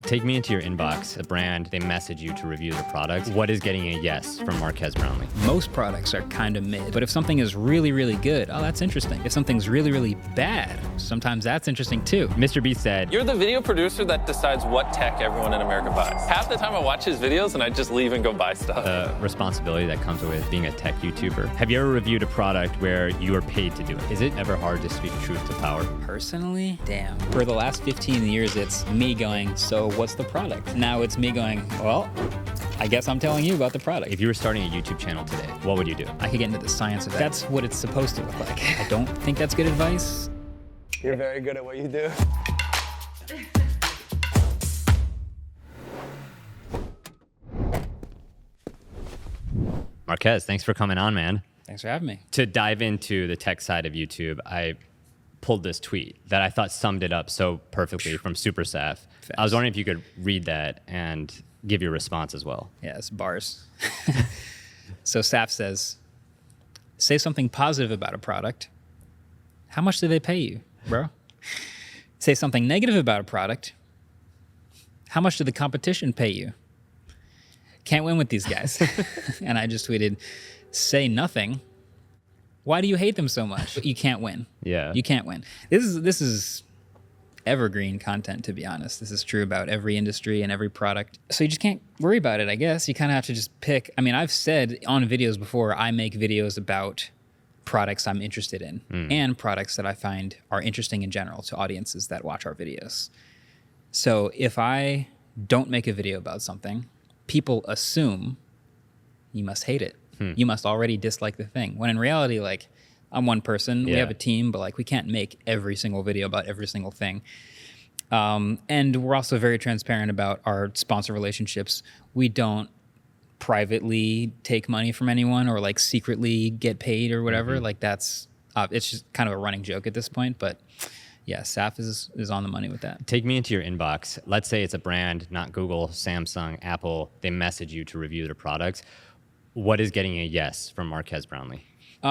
Take me into your inbox, a brand, they message you to review their product. What is getting a yes from Marques Brownlee? Most products are kind of mid, but if something is really, really good, oh, that's interesting. If something's really, really bad, sometimes that's interesting too. Mr. Beast said, "You're the video producer that decides what tech everyone in America buys. Half the time I watch his videos and I just leave and go buy stuff." the responsibility that comes with being a tech YouTuber. Have you ever reviewed a product where you were paid to do it? Is it ever hard to speak truth to power? Personally, damn. For the last 15 years, it's me going, so what's the product? Now it's me going, well, I guess I'm telling you about the product. If you were starting a YouTube channel today, what would you do? I could get into the science of that. That's what it's supposed to look like. I don't think that's good advice. You're very good at what you do. Marques, thanks for coming on, man. Thanks for having me. To dive into the tech side of YouTube, I pulled this tweet that I thought summed it up so perfectly from Super Saf. I was wondering if you could read that and give your response as well. Yeah, it's bars. So Saf says, say something positive about a product. How much do they pay you, bro? Say something negative about a product. How much did the competition pay you? Can't win with these guys. And I just tweeted, say nothing. Why do you hate them so much? You can't win. Yeah. You can't win. This is evergreen content, to be honest. This is true about every industry and every product. So you just can't worry about it, I guess. You kind of have to just pick. I mean, I've said on videos before, I make videos about products I'm interested in and products that I find are interesting in general to audiences that watch our videos. So if I don't make a video about something, people assume you must hate it. You must already dislike the thing. When in reality, like, I'm one person, we have a team, but like we can't make every single video about every single thing. And we're also very transparent about our sponsor relationships. We don't privately take money from anyone or like secretly get paid or whatever. Like that's, it's just kind of a running joke at this point, but yeah, Saf is on the money with that. Take me into your inbox. Let's say it's a brand, not Google, Samsung, Apple. They message you to review their products. What is getting a yes from Marques Brownlee?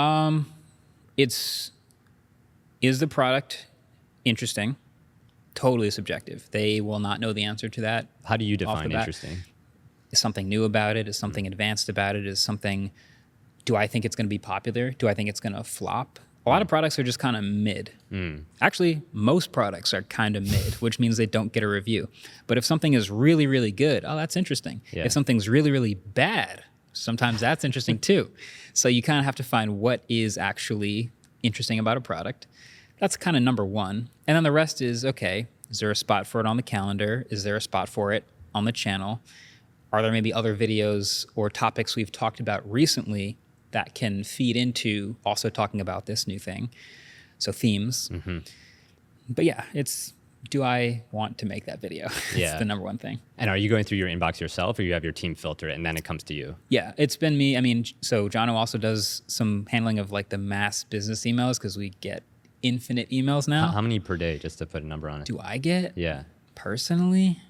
Is the product interesting? Totally subjective. They will not know the answer to that. How do you off the define bat. interesting? Is something new about it? Is something advanced about it? Is something, do I think it's going to be popular? Do I think it's going to flop? A lot of products are just kind of mid. Actually, most products are kind of mid, which means they don't get a review. But if something is really, really good, oh, that's interesting. Yeah. If something's really, really bad, sometimes that's interesting too. So you kind of have to find what is actually interesting about a product. That's kind of number one. And then the rest is, okay, is there a spot for it on the calendar? Is there a spot for it on the channel? Are there maybe other videos or topics we've talked about recently that can feed into also talking about this new thing? So themes. But yeah, it's, do I want to make that video? Yeah. It's the number one thing. And are you going through your inbox yourself or you have your team filter it and then it comes to you? Yeah, it's been me. I mean, so Jono also does some handling of like the mass business emails because we get infinite emails now. How many per day, just to put a number on it? Do I get? Yeah. Personally?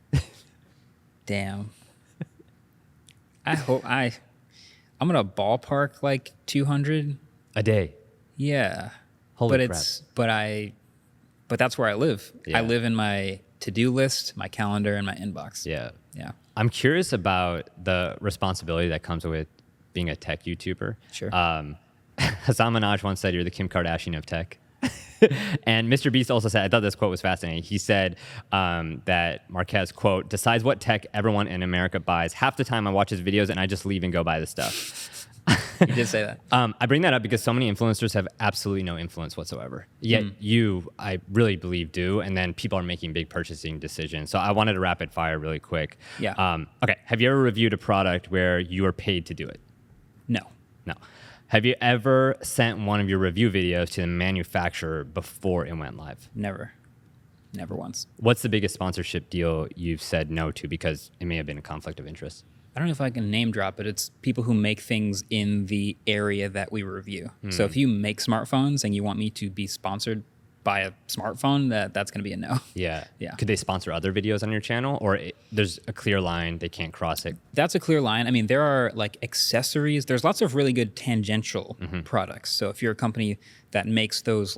Damn. I hope I'm going to ballpark like 200. A day. Yeah. Holy crap. But that's where I live. Yeah. I live in my to-do list, my calendar, and my inbox. Yeah. Yeah. I'm curious about the responsibility that comes with being a tech YouTuber. Sure. Hassan Minaj once said, you're the Kim Kardashian of tech. And Mr. Beast also said, I thought this quote was fascinating. He said that Marques, quote, decides what tech everyone in America buys. Half the time I watch his videos and I just leave and go buy the stuff. He did say that. I bring that up because so many influencers have absolutely no influence whatsoever. Yet you, I really believe, do. And then people are making big purchasing decisions. So I wanted to rapid fire really quick. Yeah. Okay. Have you ever reviewed a product where you were paid to do it? No. No. Have you ever sent one of your review videos to the manufacturer before it went live? Never. Never once. What's the biggest sponsorship deal you've said no to because it may have been a conflict of interest? I don't know if I can name drop it. It's people who make things in the area that we review. So if you make smartphones and you want me to be sponsored by a smartphone, that's going to be a no. Yeah. Yeah. Could they sponsor other videos on your channel or there's a clear line, they can't cross it? That's a clear line. I mean, there are like accessories. There's lots of really good tangential products. So if you're a company that makes those like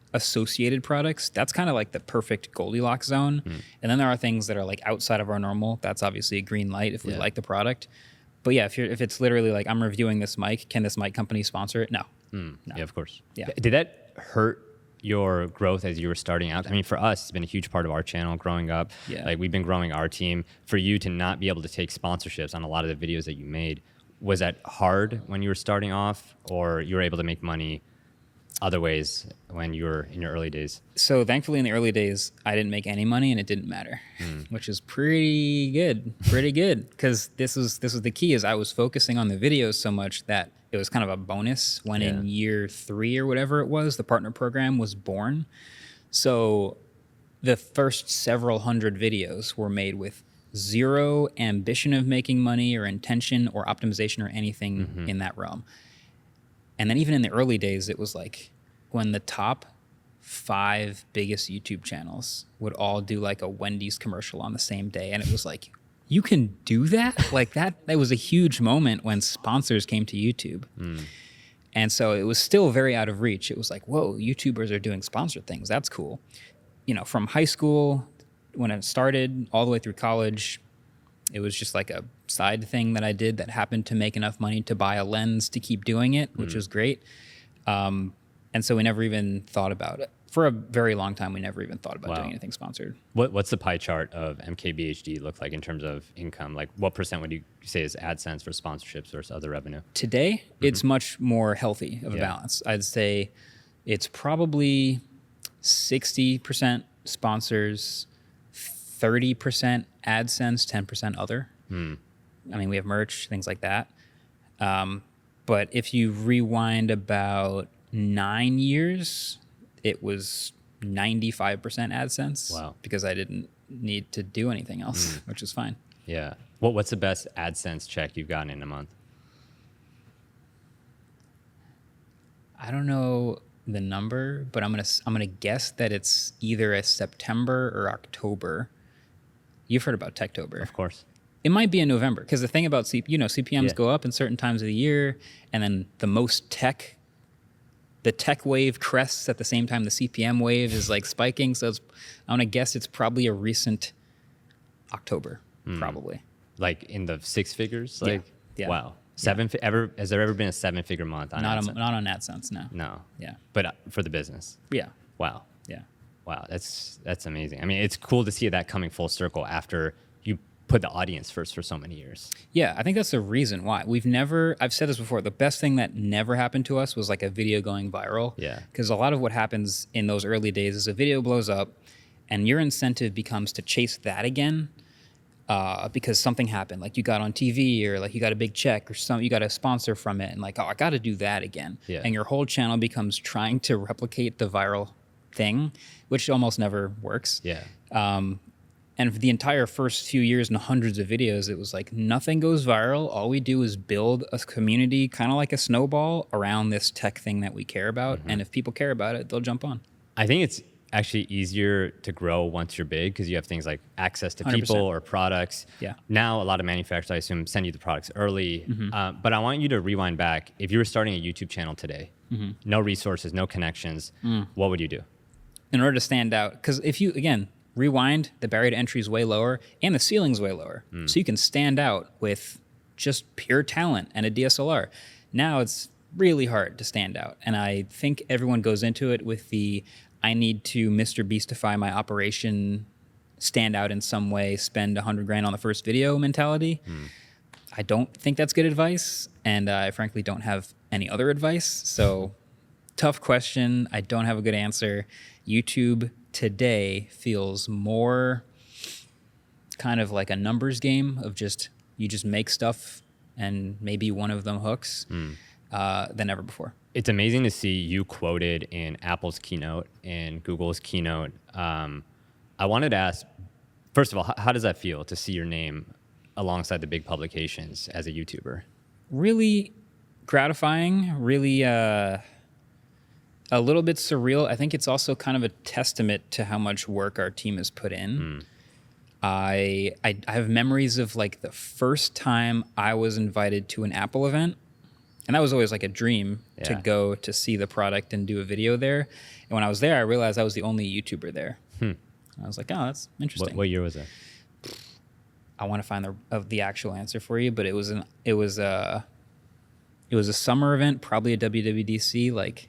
associated products, that's kind of like the perfect Goldilocks zone. And then there are things that are like outside of our normal. That's obviously a green light if we like the product. But yeah, if it's literally like I'm reviewing this mic, can this mic company sponsor it? No. No. Yeah, of course. Yeah. Did that hurt your growth as you were starting out? I mean, for us, it's been a huge part of our channel growing up. Yeah. Like we've been growing our team. For you to not be able to take sponsorships on a lot of the videos that you made, was that hard when you were starting off, or you were able to make money other ways when you were in your early days? So thankfully in the early days, I didn't make any money and it didn't matter, which is pretty good, because this was the key is I was focusing on the videos so much that it was kind of a bonus when in year 3 or whatever it was, the partner program was born. So the first several hundred videos were made with zero ambition of making money or intention or optimization or anything in that realm. And then even in the early days, it was like when the top 5 biggest YouTube channels would all do like a Wendy's commercial on the same day. And it was like, you can do that? Like that was a huge moment when sponsors came to YouTube. And so it was still very out of reach. It was like, whoa, YouTubers are doing sponsored things. That's cool. You know, from high school, when it started, all the way through college, it was just like a side thing that I did that happened to make enough money to buy a lens to keep doing it, which was great. And so we never even thought about it. For a very long time, we never even thought about doing anything sponsored. What's the pie chart of MKBHD look like in terms of income? Like what percent would you say is AdSense for sponsorships versus other revenue? Today, it's much more healthy of a balance. I'd say it's probably 60% sponsors, 30% AdSense, 10% other. I mean, we have merch, things like that. But if you rewind about 9 years, it was 95% AdSense. Wow. Because I didn't need to do anything else, which is fine. Yeah. What's the best AdSense check you've gotten in a month? I don't know the number, but I'm gonna guess that it's either a September or October. You've heard about Techtober. Of course. It might be in November, because the thing about CPMs go up in certain times of the year, and then the tech wave crests at the same time the CPM wave is like spiking. So I'm gonna guess it's probably a recent October, probably. Like in the 6 figures? Like, Yeah. wow. Has there ever been a 7-figure month on AdSense? Not on AdSense, no. No. Yeah. But for the business. Yeah. Wow. Yeah. Wow. That's amazing. I mean, it's cool to see that coming full circle after you put the audience first for so many years. Yeah, I think that's the reason why. I've said this before, the best thing that never happened to us was like a video going viral. Yeah. Because a lot of what happens in those early days is a video blows up and your incentive becomes to chase that again because something happened. Like you got on TV or like you got a big check or you got a sponsor from it and like, oh, I got to do that again. Yeah. And your whole channel becomes trying to replicate the viral thing, which almost never works. Yeah. And for the entire first few years and hundreds of videos, it was like nothing goes viral. All we do is build a community, kind of like a snowball, around this tech thing that we care about. And if people care about it, they'll jump on. I think it's actually easier to grow once you're big because you have things like access to people 100%. or products. Yeah. Now, a lot of manufacturers, I assume, send you the products early. But I want you to rewind back. If you were starting a YouTube channel today, no resources, no connections, what would you do? In order to stand out, because if you, again, rewind, the barrier to entry is way lower and the ceiling's way lower. So you can stand out with just pure talent and a DSLR. Now it's really hard to stand out. And I think everyone goes into it with I need to Mr. Beastify my operation, stand out in some way, spend $100,000 on the first video mentality. I don't think that's good advice. And I frankly don't have any other advice. So tough question. I don't have a good answer. YouTube today feels more kind of like a numbers game of you just make stuff and maybe one of them hooks than ever before. It's amazing to see you quoted in Apple's keynote and Google's keynote. I wanted to ask, first of all, how does that feel to see your name alongside the big publications as a YouTuber? Really gratifying, really a little bit surreal. I think it's also kind of a testament to how much work our team has put in. I have memories of like the first time I was invited to an Apple event And that was always like a dream to Yeah. go to see the product and do a video there. And when I was there, I realized I was the only YouTuber there. I was like, oh, that's interesting. What year was that? I want to find the actual answer for you, but it was a summer event, probably a WWDC, like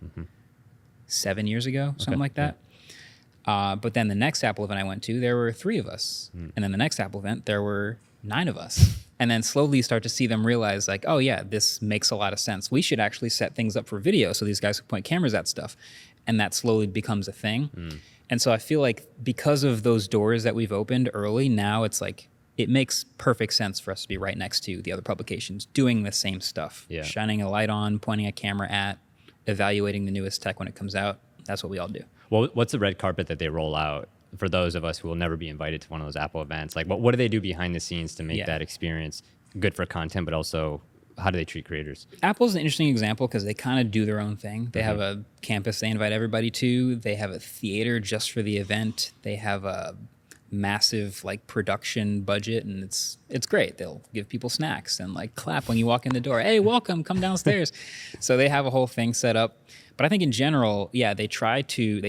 7 years ago, something like that. But then the next Apple event I went to, there were 3 of us, and then the next Apple event, there were 9 of us. And then slowly start to see them realize, like, oh yeah, this makes a lot of sense. We should actually set things up for video so these guys can point cameras at stuff, and that slowly becomes a thing. And so I feel like because of those doors that we've opened early, now it's like it makes perfect sense for us to be right next to the other publications doing the same stuff, Yeah. shining a light on, pointing a camera at, evaluating the newest tech when it comes out. That's what we all do. Well, what's the red carpet that they roll out for those of us who will never be invited to one of those Apple events? Like, what do they do behind the scenes to make Yeah. that experience good for content, but also how do they treat creators? Apple's an interesting example because they kind of do their own thing. They have a campus they invite everybody to. They have a theater just for the event. They have a massive like production budget, and it's great. They'll give people snacks and like clap when you walk in the door. Hey, welcome, come downstairs. So they have a whole thing set up. But I think in general, yeah, they try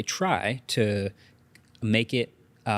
to make it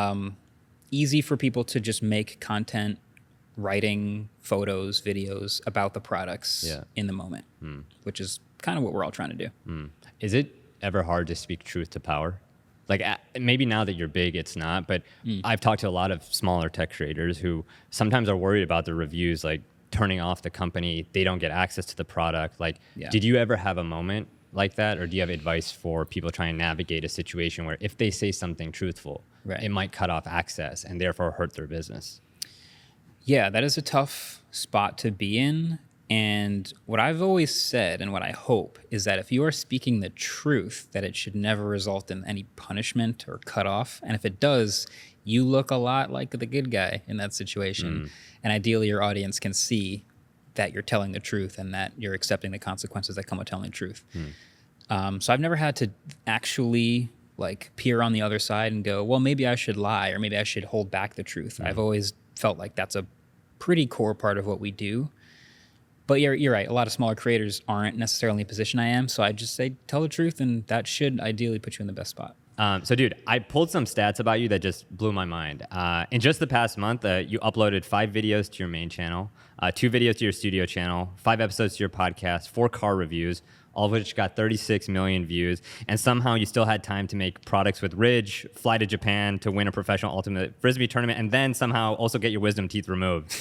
easy for people to just make content, writing photos, videos about the products Yeah. in the moment, which is kind of what we're all trying to do. Is it ever hard to speak truth to power? Like maybe now that you're big, it's not, but I've talked to a lot of smaller tech creators who sometimes are worried about the reviews, like turning off the company. They don't get access to the product. Like, Yeah. did you ever have a moment like that? Or do you have advice for people trying to navigate a situation where if they say something truthful, Right. it might cut off access and therefore hurt their business? Yeah, that is a tough spot to be in. And what I've always said and what I hope is that if you are speaking the truth, that it should never result in any punishment or cut off. And if it does, you look a lot like the good guy in that situation. And ideally, your audience can see that you're telling the truth and that you're accepting the consequences that come with telling the truth. So I've never had to actually like peer on the other side and go, well, maybe I should lie or maybe I should hold back the truth. I've always felt like that's a pretty core part of what we do. But you're right. A lot of smaller creators aren't necessarily in the position I am. So I just say, tell the truth, and that should ideally put you in the best spot. So, dude, I pulled some stats about you that just blew my mind. In just the past month, you uploaded 5 videos to your main channel, 2 videos to your studio channel, 5 episodes to your podcast, 4 car reviews, all of which got 36 million views. And somehow you still had time to make products with Ridge, fly to Japan to win a professional ultimate frisbee tournament, and then somehow also get your wisdom teeth removed.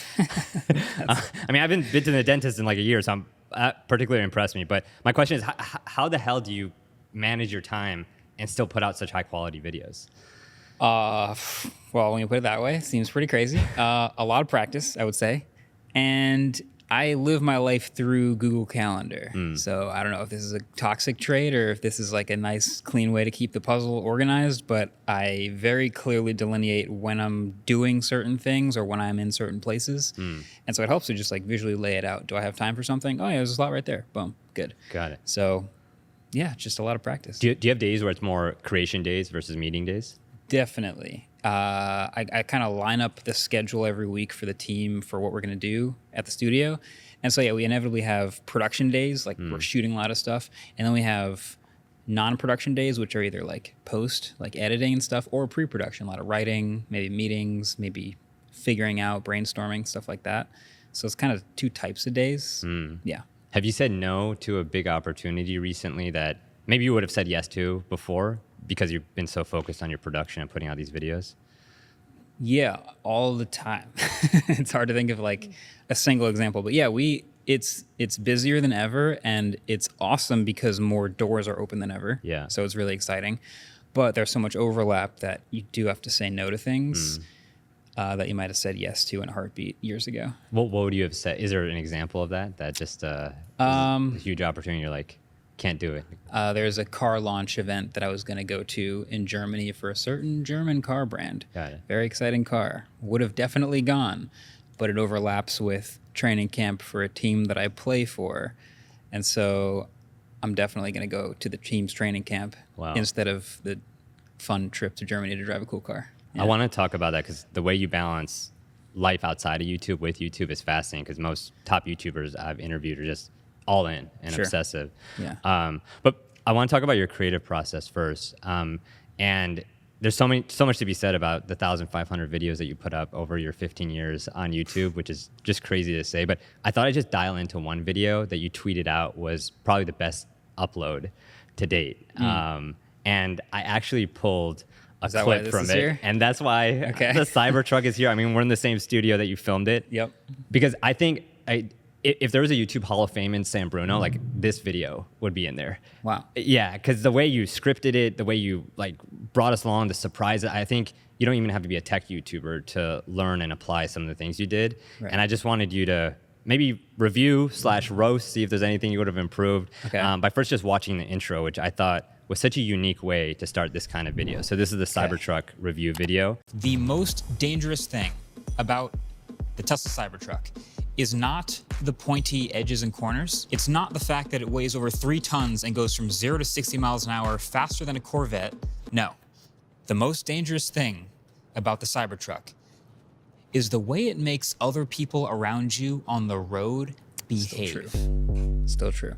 I mean, I haven't been to the dentist in like a year, so I'm particularly impressed me. But my question is, how the hell do you manage your time and still put out such high quality videos? Well, when you put it that way, it seems pretty crazy. A lot of practice, I would say. And I live my life through Google Calendar. So I don't know if this is a toxic trait or if this is like a nice, clean way to keep the puzzle organized, but I very clearly delineate when I'm doing certain things or when I'm in certain places. And so it helps to just like visually lay it out. Do I have time for something? Oh yeah, there's a slot right there. Boom, good. Got it. So yeah, just a lot of practice. Do you have days where it's more creation days versus meeting days? Definitely. I kind of line up the schedule every week for the team for what we're going to do at the studio. And so, yeah, we inevitably have production days, like we're shooting a lot of stuff. And then we have non-production days, which are either like post, like editing and stuff, or pre-production, a lot of writing, maybe meetings, maybe figuring out, brainstorming, stuff like that. So it's kind of 2 types of days. Yeah. Have you said no to a big opportunity recently that maybe you would have said yes to before because you've been so focused on your production and putting out these videos? Yeah, all the time. It's hard to think of like a single example, but yeah, it's busier than ever, and it's awesome because more doors are open than ever. Yeah. So it's really exciting, but there's so much overlap that you do have to say no to things that you might have said yes to in a heartbeat years ago. What would you have said? Is there an example of that just is a huge opportunity? You're like, can't do it. There's a car launch event that I was going to go to in Germany for a certain German car brand. Got it. Very exciting car. Would have definitely gone, but it overlaps with training camp for a team that I play for. And so I'm definitely going to go to the team's training camp instead of the fun trip to Germany to drive a cool car. Yeah. I want to talk about that because the way you balance life outside of YouTube with YouTube is fascinating because most top YouTubers I've interviewed are just all in and Sure. obsessive. Yeah. But I want to talk about your creative process first. And there's so much to be said about the 1,500 videos that you put up over your 15 years on YouTube, which is just crazy to say. But I thought I'd just dial into one video that you tweeted out was probably the best upload to date. And I actually pulled a that why clip this from is it. here? And that's why Okay. the Cybertruck is here. I mean, we're in the same studio that you filmed it. Yep. Because I think if there was a YouTube Hall of Fame in San Bruno, like this video would be in there. Wow. Yeah, because the way you scripted it, the way you like brought us along, the surprise, I think you don't even have to be a tech YouTuber to learn and apply some of the things you did. Right. And I just wanted you to maybe review/roast, see if there's anything you would have improved. Okay. By first just watching the intro, which I thought was such a unique way to start this kind of video. So this is the Cybertruck review video. The most dangerous thing about the Tesla Cybertruck is not the pointy edges and corners. It's not the fact that it weighs over 3 tons and goes from 0 to 60 miles an hour faster than a Corvette. No. The most dangerous thing about the Cybertruck is the way it makes other people around you on the road behave. Still true.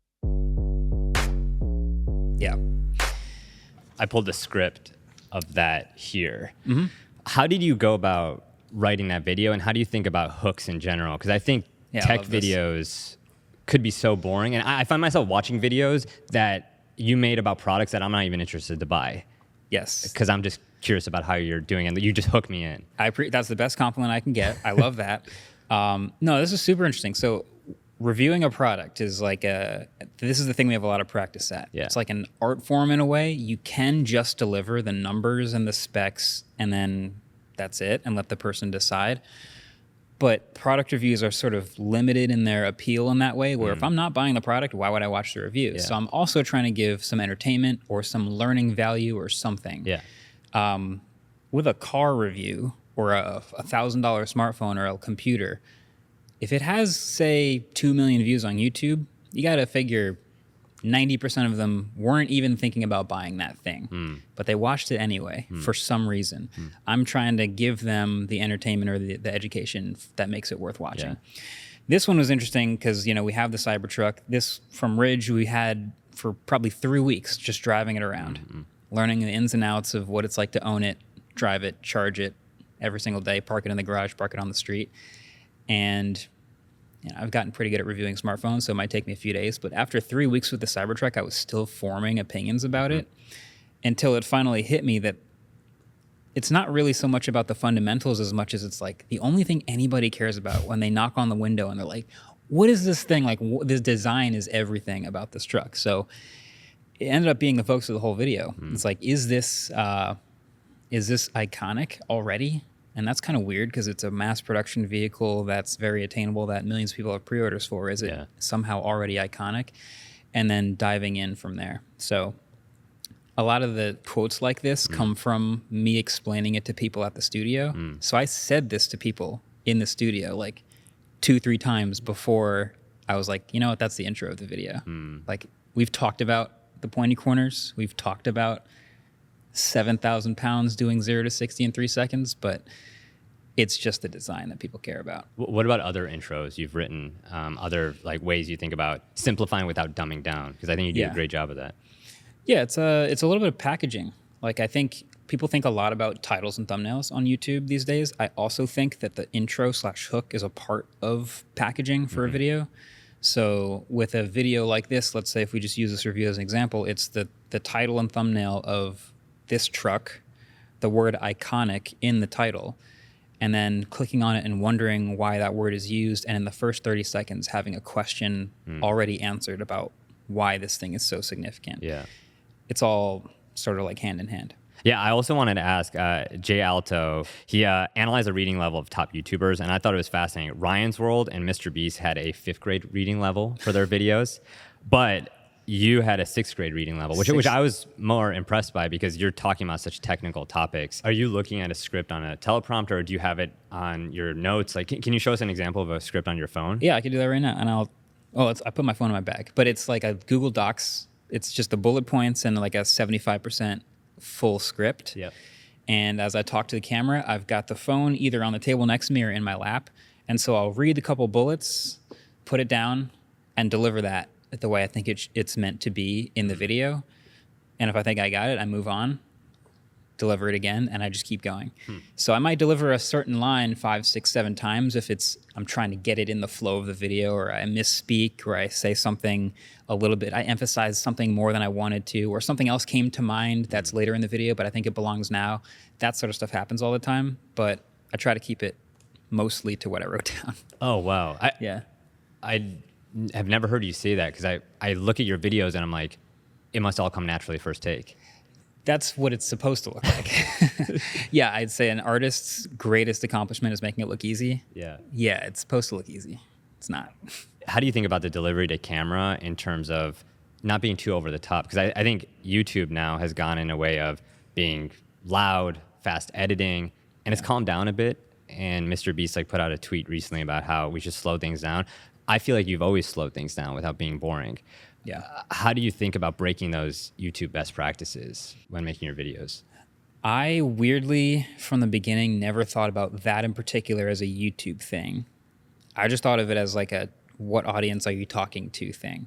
Yeah. I pulled the script of that here. Mm-hmm. How did you go about writing that video, and how do you think about hooks in general? Because I think Yeah, I tech love this. videos could be so boring, and I find myself watching videos that you made about products that I'm not even interested to buy Yes. because I'm just curious about how you're doing it. You just hook me in. That's the best compliment I can get. I love that. No, this is super interesting. So reviewing a product is like this is the thing we have a lot of practice at. Yeah. It's like an art form in a way. You can just deliver the numbers and the specs and then that's it and let the person decide. But product reviews are sort of limited in their appeal in that way, where if I'm not buying the product, why would I watch the review? Yeah. So I'm also trying to give some entertainment or some learning value or something. Yeah. With a car review or a $1,000 smartphone or a computer, if it has, say, 2 million views on YouTube, you got to figure 90% of them weren't even thinking about buying that thing, but they watched it anyway for some reason. I'm trying to give them the entertainment or the education that makes it worth watching. Yeah. This one was interesting because, we have the Cybertruck. This from Ridge we had for probably 3 weeks just driving it around, learning the ins and outs of what it's like to own it, drive it, charge it every single day, park it in the garage, park it on the street. And I've gotten pretty good at reviewing smartphones, so it might take me a few days. But after 3 weeks with the Cybertruck, I was still forming opinions about it until it finally hit me that it's not really so much about the fundamentals as much as it's like the only thing anybody cares about when they knock on the window and they're like, what is this thing? Like, this design is everything about this truck. So it ended up being the focus of the whole video. It's like, is this iconic already? And that's kind of weird because it's a mass production vehicle that's very attainable that millions of people have pre-orders for. Is it somehow already iconic? And then diving in from there. So a lot of the quotes like this come from me explaining it to people at the studio. So I said this to people in the studio like 2-3 times before I was like, you know what, that's the intro of the video. Like, we've talked about the pointy corners. We've talked about 7,000 pounds doing 0 to 60 in 3 seconds, but it's just the design that people care about. What about other intros you've written? Other like ways you think about simplifying without dumbing down? Because I think you do a great job of that. Yeah, it's a little bit of packaging. Like, I think people think a lot about titles and thumbnails on YouTube these days. I also think that the intro/hook is a part of packaging for a video. So with a video like this, let's say if we just use this review as an example, it's the title and thumbnail of this truck, the word iconic in the title, and then clicking on it and wondering why that word is used, and in the first 30 seconds having a question already answered about why this thing is so significant. Yeah. It's all sort of like hand in hand. Yeah, I also wanted to ask Jay Alto. He analyzed the reading level of top YouTubers, and I thought it was fascinating. Ryan's World and Mr. Beast had a 5th grade reading level for their videos, but you had a 6th grade reading level, which I was more impressed by because you're talking about such technical topics. Are you looking at a script on a teleprompter, or do you have it on your notes? Like, can you show us an example of a script on your phone? Yeah, I can do that right now. And I put my phone in my bag, but it's like a Google Docs. It's just the bullet points and like a 75% full script. Yep. And as I talk to the camera, I've got the phone either on the table next to me or in my lap. And so I'll read a couple bullets, put it down, and deliver that the way I think it's meant to be in the video. And if I think I got it, I move on, deliver it again, and I just keep going. So I might deliver a certain line 5, 6, 7 times if I'm trying to get it in the flow of the video, or I misspeak, or I say something a little bit, I emphasize something more than I wanted to, or something else came to mind that's later in the video, but I think it belongs now. That sort of stuff happens all the time, but I try to keep it mostly to what I wrote down. Oh, wow. I have never heard you say that, because I look at your videos and I'm like, it must all come naturally first take. That's what it's supposed to look like. Yeah, I'd say an artist's greatest accomplishment is making it look easy. Yeah. Yeah, it's supposed to look easy. It's not. How do you think about the delivery to camera in terms of not being too over the top? Because I think YouTube now has gone in a way of being loud, fast editing, and it's calmed down a bit. And Mr. Beast put out a tweet recently about how we should slow things down. I feel like you've always slowed things down without being boring. Yeah. How do you think about breaking those YouTube best practices when making your videos? I weirdly, from the beginning, never thought about that in particular as a YouTube thing. I just thought of it as a what audience are you talking to thing.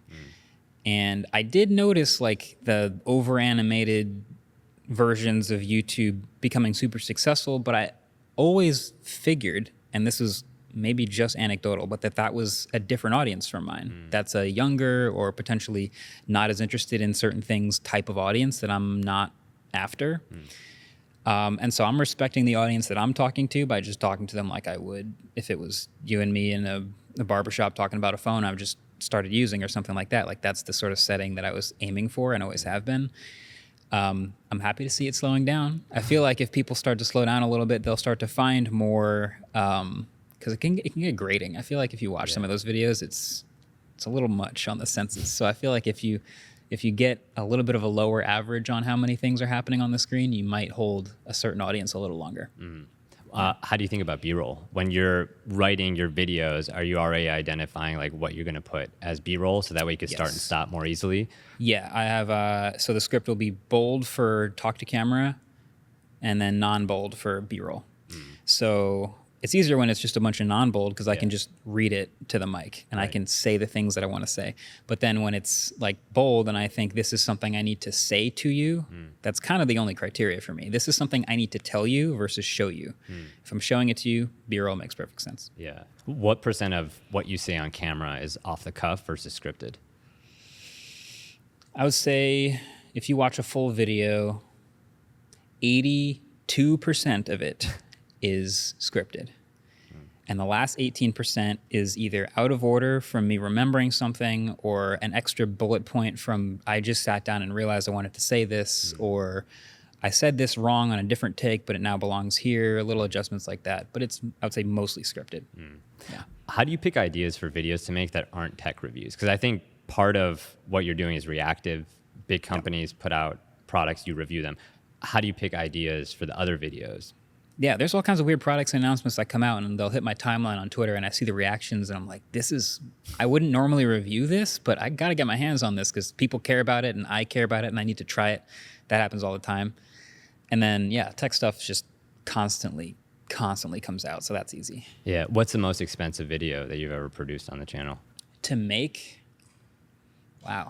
And I did notice the over-animated versions of YouTube becoming super successful, but I always figured, and this is maybe just anecdotal, but that was a different audience from mine. That's a younger or potentially not as interested in certain things type of audience that I'm not after. And so I'm respecting the audience that I'm talking to by just talking to them like I would if it was you and me in a barbershop talking about a phone I've just started using or something like that. That's the sort of setting that I was aiming for and always have been. I'm happy to see it slowing down. I feel like if people start to slow down a little bit, they'll start to find more, because it can get grating. I feel like if you watch some of those videos, it's a little much on the senses. So I feel like if you get a little bit of a lower average on how many things are happening on the screen, you might hold a certain audience a little longer. How do you think about B-roll? When you're writing your videos, are you already identifying what you're going to put as B-roll so that way you could start and stop more easily? Yeah, I have, so the script will be bold for talk to camera and then non-bold for B-roll. So it's easier when it's just a bunch of non-bold because I can just read it to the mic and I can say the things that I want to say. But then when it's bold and I think this is something I need to say to you, that's kind of the only criteria for me. This is something I need to tell you versus show you. If I'm showing it to you, B-roll makes perfect sense. Yeah. What % of what you say on camera is off the cuff versus scripted? I would say if you watch a full video, 82% of it is scripted. And the last 18% is either out of order from me remembering something or an extra bullet point from I just sat down and realized I wanted to say this, or I said this wrong on a different take, but it now belongs here, little adjustments like that. But it's, I would say, mostly scripted. Yeah. How do you pick ideas for videos to make that aren't tech reviews? Because I think part of what you're doing is reactive. Big companies put out products, you review them. How do you pick ideas for the other videos? Yeah, there's all kinds of weird products and announcements that come out, and they'll hit my timeline on Twitter, and I see the reactions, and I'm like, I wouldn't normally review this, but I got to get my hands on this because people care about it, and I care about it, and I need to try it. That happens all the time. And then, yeah, tech stuff just constantly comes out, so that's easy. Yeah. What's the most expensive video that you've ever produced on the channel? To make? Wow.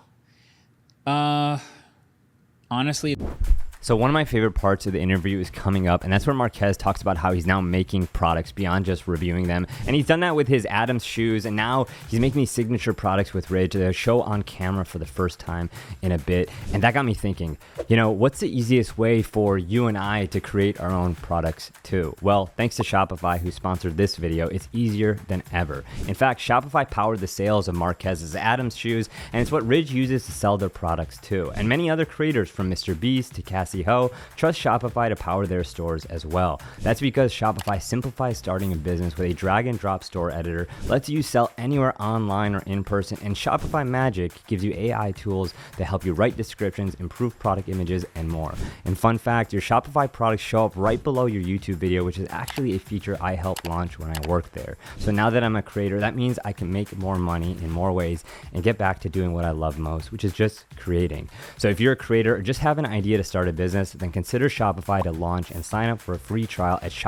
Honestly... So one of my favorite parts of the interview is coming up, and that's where Marques talks about how he's now making products beyond just reviewing them. And he's done that with his Adams shoes, and now he's making these signature products with Ridge that show on camera for the first time in a bit. And that got me thinking, what's the easiest way for you and I to create our own products too? Well, thanks to Shopify, who sponsored this video, it's easier than ever. In fact, Shopify powered the sales of Marques's Adams shoes, and it's what Ridge uses to sell their products too. And many other creators, from Mr. Beast to Cassie Ho, trust Shopify to power their stores as well. That's because Shopify simplifies starting a business with a drag and drop store editor, lets you sell anywhere online or in person, and Shopify Magic gives you AI tools that help you write descriptions, improve product images, and more. And fun fact, your Shopify products show up right below your YouTube video, which is actually a feature I helped launch when I worked there. So now that I'm a creator, that means I can make more money in more ways and get back to doing what I love most, which is just creating. So if you're a creator or just have an idea to start a business, then consider Shopify to launch and sign up for a free trial at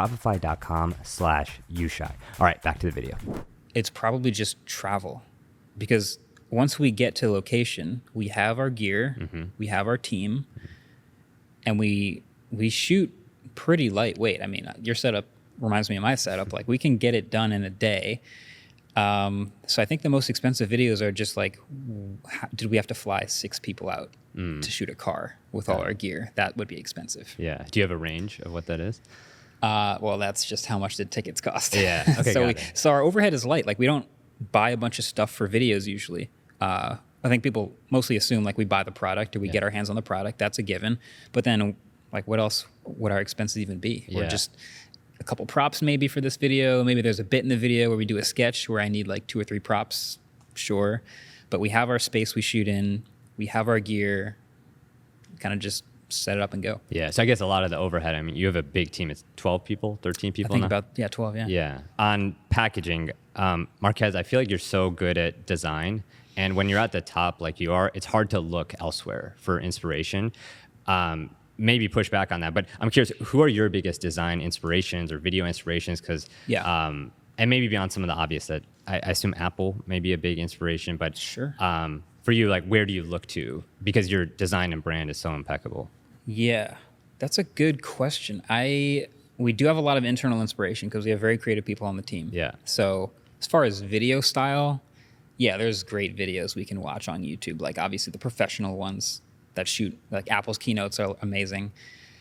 shopify.com/ushy. All right, back to the video. It's probably just travel, because once we get to location, we have our gear, we have our team, and we shoot pretty lightweight. I mean, your setup reminds me of my setup. Like, we can get it done in a day. So I think the most expensive videos are just like, did we have to fly 6 people out to shoot a car with all our gear? That would be expensive. Yeah. Do you have a range of what that is? Well, that's just how much the tickets cost. Yeah. Okay. So our overhead is light. Like, we don't buy a bunch of stuff for videos usually. I think people mostly assume like we buy the product or we get our hands on the product. That's a given. But then, like, what else would our expenses even be? Yeah. We're just a couple props maybe for this video. Maybe there's a bit in the video where we do a sketch where I need like 2 or 3 props. Sure. But we have our space we shoot in. We have our gear. Kind of just set it up and go. Yeah. So I guess a lot of the overhead, I mean, you have a big team. It's 12 people, 13 people I think now? 12, yeah. Yeah. On packaging, Marquez, I feel like you're so good at design. And when you're at the top like you are, it's hard to look elsewhere for inspiration. Maybe push back on that. But I'm curious, who are your biggest design inspirations or video inspirations? Because, and maybe beyond some of the obvious that I assume Apple may be a big inspiration. But Sure. For you, like, where do you look to? Because your design and brand is so impeccable. Yeah, that's a good question. We do have a lot of internal inspiration because we have very creative people on the team. Yeah. So as far as video style, yeah, there's great videos we can watch on YouTube. Like, obviously the professional ones that shoot, like Apple's keynotes are amazing.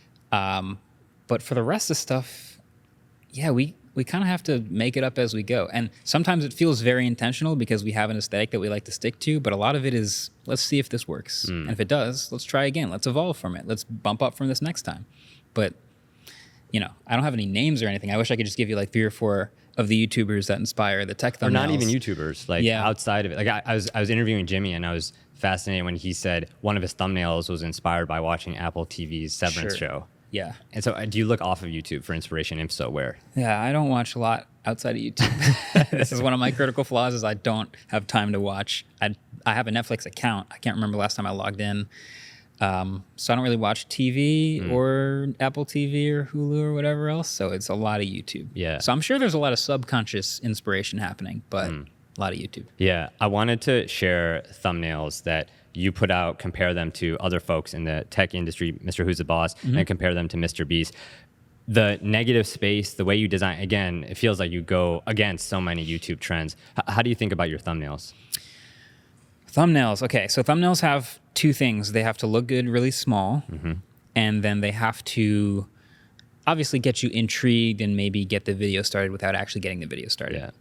But for the rest of stuff, yeah, we kind of have to make it up as we go. And sometimes it feels very intentional because we have an aesthetic that we like to stick to, but a lot of it is, let's see if this works. And if it does, let's try again. Let's evolve from it. Let's bump up from this next time. But, you know, I don't have any names or anything. I wish I could just give you like 3 or 4 of the YouTubers that inspire the tech thumbnails. Or not even YouTubers, like outside of it. Like I was interviewing Jimmy and I was fascinated when he said one of his thumbnails was inspired by watching Apple TV's Severance show. Yeah. And so do you look off of YouTube for inspiration? If so, where? Yeah, I don't watch a lot outside of YouTube. This is one of my critical flaws is I don't have time to watch. I have a Netflix account. I can't remember last time I logged in. So I don't really watch TV or Apple TV or Hulu or whatever else. So it's a lot of YouTube. Yeah. So I'm sure there's a lot of subconscious inspiration happening, but a lot of YouTube. Yeah. I wanted to share thumbnails that you put out, compare them to other folks in the tech industry, Mr. Who's the Boss, and compare them to Mr. Beast. The negative space, the way you design, again, it feels like you go against so many YouTube trends. How do you think about your thumbnails? Thumbnails. Okay, so thumbnails have 2 things. They have to look good, really small, and then they have to obviously get you intrigued and maybe get the video started without actually getting the video started. Yeah.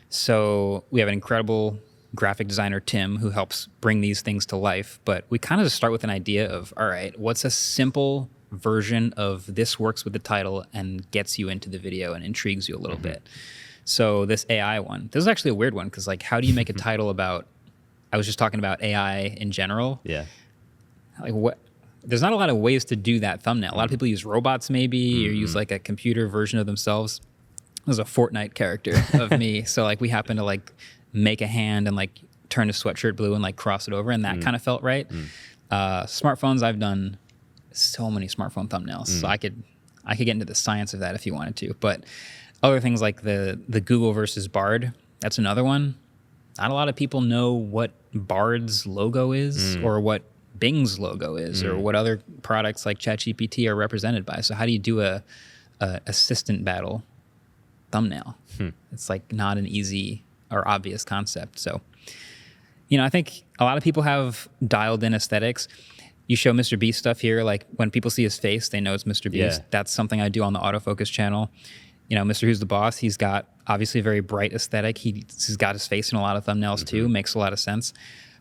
So we have an incredible graphic designer, Tim, who helps bring these things to life. But we kind of just start with an idea of, all right, what's a simple version of this works with the title and gets you into the video and intrigues you a little bit. So this AI one, this is actually a weird one because, like, how do you make a title about, I was just talking about AI in general. Yeah. Like, what? There's not a lot of ways to do that thumbnail. A lot of people use robots maybe or use like a computer version of themselves. There's a Fortnite character of me. So like we happen to like make a hand and like turn a sweatshirt blue and like cross it over, and that kind of felt right. Smartphones, I've done so many smartphone thumbnails, so I could get into the science of that if you wanted to. But other things like the Google versus Bard, that's another one. Not a lot of people know what Bard's logo is or what Bing's logo is or what other products like ChatGPT are represented by. So how do you do a assistant battle thumbnail? It's like not an easy or obvious concept. So, you know, I think a lot of people have dialed in aesthetics. You show Mr. Beast stuff here, like when people see his face, they know it's Mr. Beast. Yeah. That's something I do on the autofocus channel. You know, Mr. Who's the Boss, he's got obviously a very bright aesthetic. He's got his face in a lot of thumbnails too. Makes a lot of sense.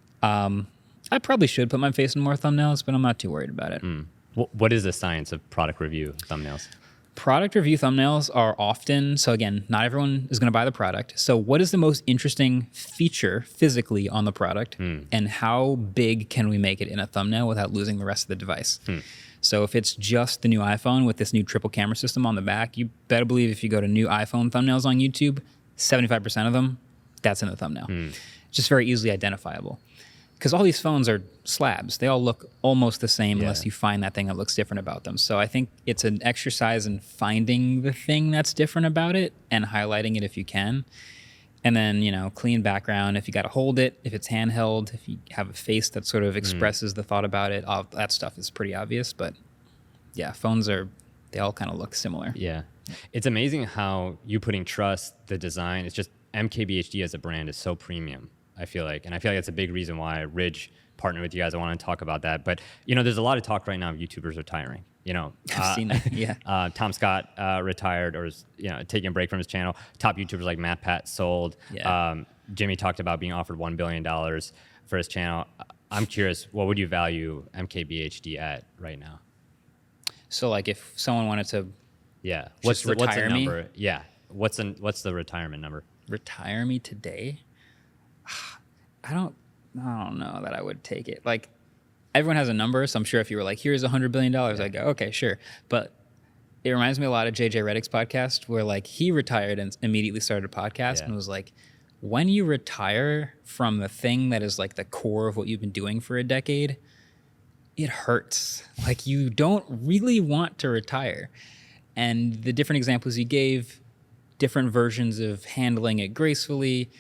I probably should put my face in more thumbnails, but I'm not too worried about it. What is the science of product review thumbnails? Product review thumbnails are often, so again, not everyone is going to buy the product. So what is the most interesting feature physically on the product and how big can we make it in a thumbnail without losing the rest of the device? So if it's just the new iPhone with this new triple camera system on the back, you better believe if you go to new iPhone thumbnails on YouTube, 75% of them, that's in the thumbnail. It's just very easily identifiable. Because all these phones are slabs. They all look almost the same unless you find that thing that looks different about them. So I think it's an exercise in finding the thing that's different about it and highlighting it if you can. And then, clean background. If you got to hold it, if it's handheld, if you have a face that sort of expresses the thought about it, all that stuff is pretty obvious. But yeah, they all kind of look similar. Yeah. It's amazing how you putting trust, the design, it's just MKBHD as a brand is so premium, I feel like. And I feel like that's a big reason why Ridge partnered with you guys. I want to talk about that. But, there's a lot of talk right now of YouTubers retiring. I've seen that. Yeah. Tom Scott retired or is taking a break from his channel. Top YouTubers like Matt Pat sold. Yeah. Jimmy talked about being offered $1 billion for his channel. I'm curious, what would you value MKBHD at right now? So like if someone wanted to what's the me? number? Yeah. What's the retirement number? Retire me today? I don't know that I would take it. Like everyone has a number, so I'm sure if you were like, here's $100 billion, I'd go, okay, sure. But it reminds me a lot of JJ Redick's podcast where like he retired and immediately started a podcast and was like, when you retire from the thing that is like the core of what you've been doing for a decade, it hurts. Like you don't really want to retire. And the different examples he gave, different versions of handling it gracefully.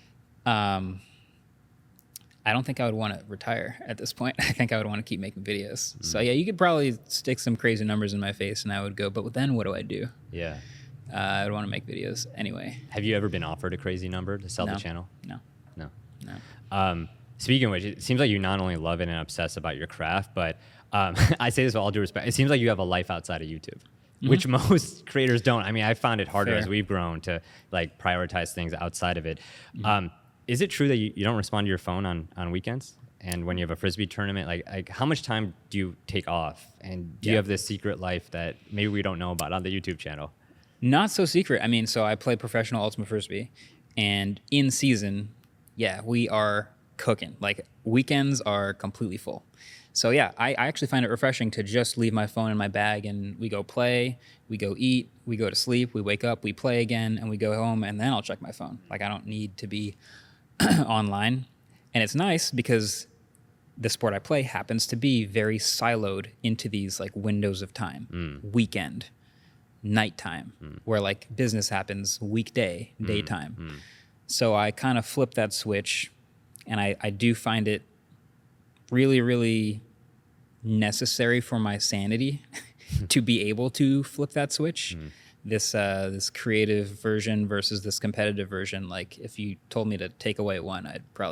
I don't think I would want to retire at this point. I think I would want to keep making videos. So yeah, you could probably stick some crazy numbers in my face and I would go, but then what do I do? Yeah. I would want to make videos anyway. Have you ever been offered a crazy number to sell the channel? No. Speaking of which, it seems like you not only love it and obsess about your craft, but I say this with all due respect, it seems like you have a life outside of YouTube, which most creators don't. I mean, I found it harder as we've grown to like prioritize things outside of it. Is it true that you don't respond to your phone on weekends? And when you have a Frisbee tournament, like how much time do you take off? And do you have this secret life that maybe we don't know about on the YouTube channel? Not so secret. I mean, so I play professional Ultimate Frisbee, and in season, we are cooking. Like weekends are completely full. So yeah, I actually find it refreshing to just leave my phone in my bag and we go play, we go eat, we go to sleep, we wake up, we play again, and we go home, and then I'll check my phone. Like I don't need to be online. And it's nice because the sport I play happens to be very siloed into these like windows of time, weekend, nighttime, where like business happens weekday, daytime. So I kind of flip that switch, and I do find it really, really necessary for my sanity to be able to flip that switch. This creative version versus this competitive version. Like if you told me to take away one,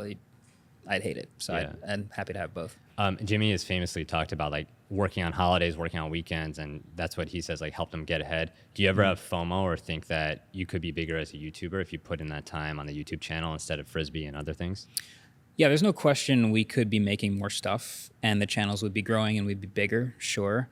I'd hate it. So I'm happy to have both. Jimmy has famously talked about like working on holidays, working on weekends, and that's what he says like helped him get ahead. Do you ever have FOMO or think that you could be bigger as a YouTuber if you put in that time on the YouTube channel instead of Frisbee and other things? Yeah, there's no question we could be making more stuff and the channels would be growing and we'd be bigger, sure.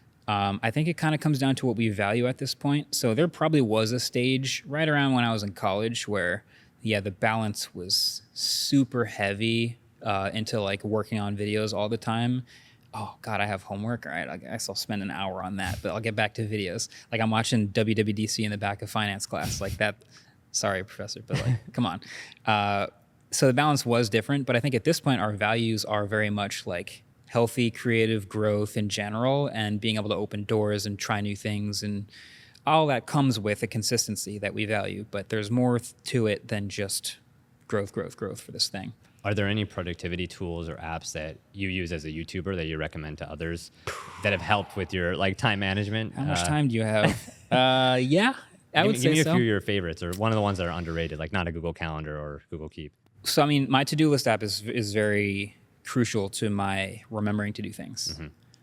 I think it kind of comes down to what we value at this point. So there probably was a stage right around when I was in college where, the balance was super heavy into like working on videos all the time. Oh God, I have homework. All right, I guess I'll spend an hour on that, but I'll get back to videos. Like I'm watching WWDC in the back of finance class like that. Sorry, professor, but like, come on. So the balance was different, but I think at this point our values are very much like healthy creative growth in general and being able to open doors and try new things, and all that comes with a consistency that we value. But there's more to it than just growth for this thing. Are there any productivity tools or apps that you use as a YouTuber that you recommend to others that have helped with your like time management? How much time do you have? Yeah, I would say so. Give me a few of your favorites, or one of the ones that are underrated, like not a Google Calendar or Google Keep. So I mean, my to-do list app is very crucial to my remembering to do things.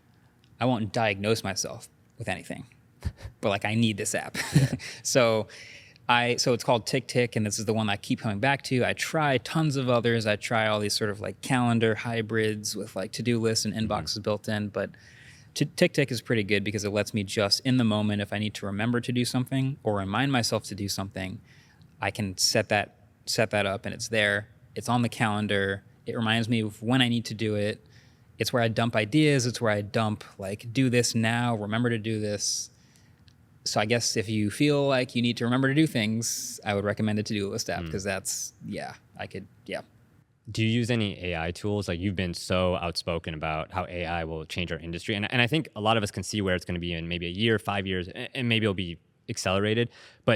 I won't diagnose myself with anything, but like I need this app. So it's called TickTick, and this is the one I keep coming back to. I try tons of others. I try all these sort of like calendar hybrids with like to-do lists and inboxes built in, but TickTick is pretty good because it lets me just in the moment, if I need to remember to do something or remind myself to do something, I can set that up and it's there. It's on the calendar. It reminds me of when I need to do it. It's where I dump ideas. It's where I dump like, do this now, remember to do this. So I guess if you feel like you need to remember to do things, I would recommend a to-do list app because that's, Do you use any AI tools? Like you've been so outspoken about how AI will change our industry. And I think a lot of us can see where it's going to be in maybe a year, 5 years, and maybe it'll be accelerated. But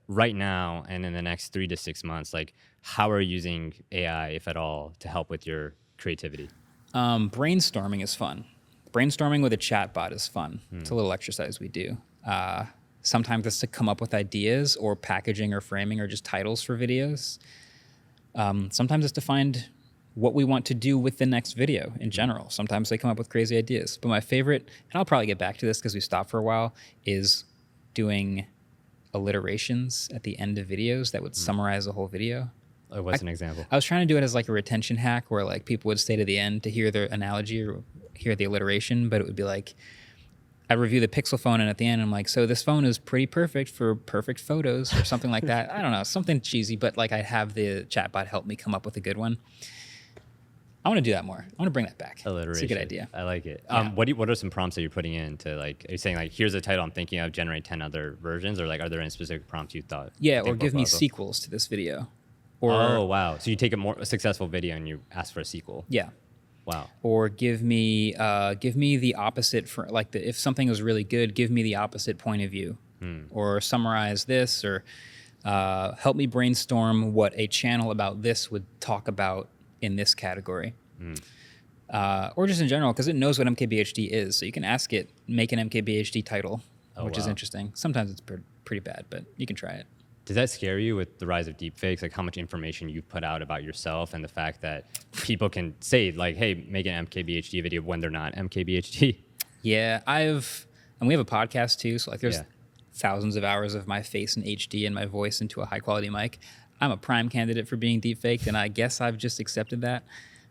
right now and in the next 3 to 6 months, like how are you using AI, if at all, to help with your creativity? Brainstorming is fun. Brainstorming with a chatbot is fun. It's a little exercise we do. Sometimes it's to come up with ideas or packaging or framing or just titles for videos. Sometimes it's to find what we want to do with the next video in general. Sometimes they come up with crazy ideas. But my favorite, and I'll probably get back to this because we stopped for a while, is doing alliterations at the end of videos that would summarize the whole video. What's an example? I was trying to do it as like a retention hack where like people would stay to the end to hear the analogy or hear the alliteration, but it would be like, I review the Pixel phone and at the end I'm like, so this phone is pretty perfect for perfect photos or something like that. I don't know, something cheesy, but like I have the chatbot help me come up with a good one. I want to do that more. I want to bring that back. Alliteration. It's a good idea. I like it. Yeah. What are some prompts that you're putting in to like, are you saying like, here's a title I'm thinking of, generate 10 other versions, or like, are there any specific prompts you thought? Yeah, or think give me profile? sequels to this video. Or Oh, wow. So you take a successful video and you ask for a sequel. yeah. Wow. Or give me the opposite for like if something was really good, give me the opposite point of view, or summarize this, or help me brainstorm what a channel about this would talk about in this category, or just in general because it knows what MKBHD is, so you can ask it make an MKBHD title, which is wow. interesting. Sometimes it's pretty bad, but you can try it. Does that scare you with the rise of deepfakes? Like how much information you put out about yourself and the fact that people can say like, hey, make an MKBHD video when they're not MKBHD? Yeah, and we have a podcast too, so like there's Yeah. thousands of hours of my face in HD and my voice into a high quality mic. I'm a prime candidate for being deepfaked, and I guess I've just accepted that.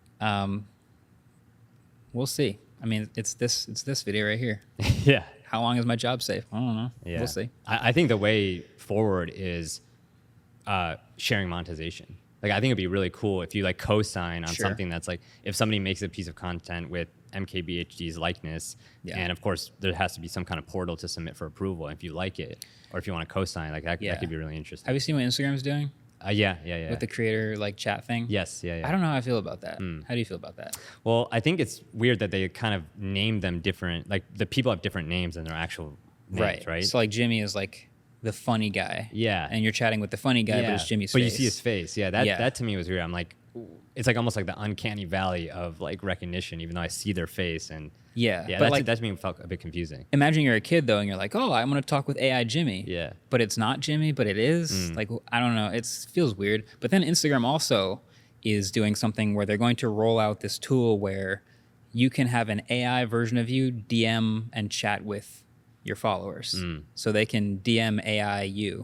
We'll see. I mean, it's this video right here. Yeah. How long is my job safe? I don't know. Yeah. We'll see. I think the way forward is sharing monetization. Like I think it'd be really cool if you like co-sign on Sure. something that's like, if somebody makes a piece of content with MKBHD's likeness, Yeah. and of course there has to be some kind of portal to submit for approval. And if you like it, or if you want to co-sign, like that, Yeah. that could be really interesting. Have you seen what Instagram's doing Yeah. with the creator like chat thing? Yes, yeah. I don't know how I feel about that. How do you feel about that? Well, I think it's weird that they kind of name them different. Like the people have different names than their actual names, right? So like Jimmy is like the funny guy. Yeah. And you're chatting with the funny guy, but it's Jimmy's but face. you see his face. Yeah, that to me was weird. I'm like, it's like almost like the uncanny valley of like recognition, even though I see their face. And Yeah. yeah, But like, that to me felt a bit confusing. imagine you're a kid though, and you're like, oh, I'm going to talk with AI Jimmy. Yeah. But it's not Jimmy, but it is. Like, I don't know. It feels weird. But then Instagram also is doing something where they're going to roll out this tool where you can have an AI version of you DM and chat with your followers. So they can DM AI you.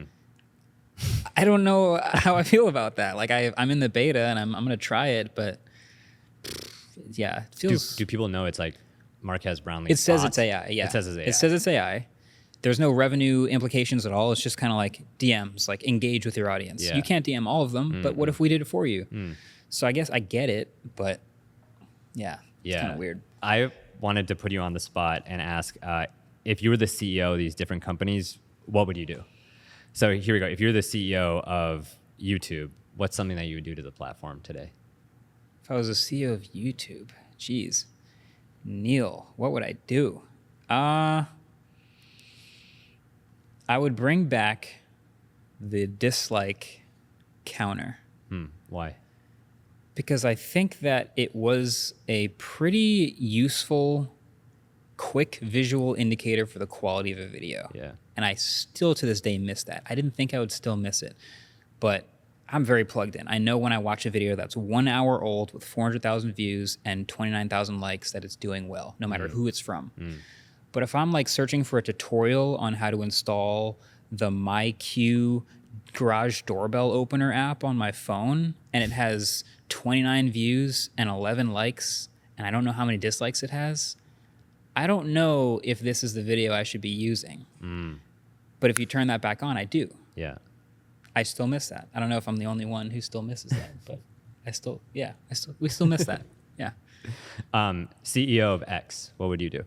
I don't know how I feel about that. Like I'm in the beta and I'm going to try it, but yeah, it feels... Do people know it's like Marquez Brownlee? It says it's AI, yeah. It says it's AI. It says it's AI. There's no revenue implications at all. It's just kind of like DMs, like engage with your audience. Yeah. You can't DM all of them, but what if we did it for you? So I guess I get it, but yeah, it's kind of weird. I wanted to put you on the spot and ask if you were the CEO of these different companies, what would you do? So here we go. If you're the CEO of YouTube, what's something that you would do to the platform today? If I was a CEO of YouTube, geez, Neil, what would I do? I would bring back the dislike counter. Why? Because I think that it was a pretty useful, quick visual indicator for the quality of a video. Yeah. And I still to this day miss that. I didn't think I would still miss it, but I'm very plugged in. I know when I watch a video that's 1 hour old with 400,000 views and 29,000 likes that it's doing well, no matter who it's from. But if I'm like searching for a tutorial on how to install the MyQ garage doorbell opener app on my phone and it has 29 views and 11 likes and I don't know how many dislikes it has, I don't know if this is the video I should be using. But if you turn that back on, I do. Yeah. I still miss that. I don't know if I'm the only one who still misses that, but we still miss that. Yeah. CEO of X, what would you do?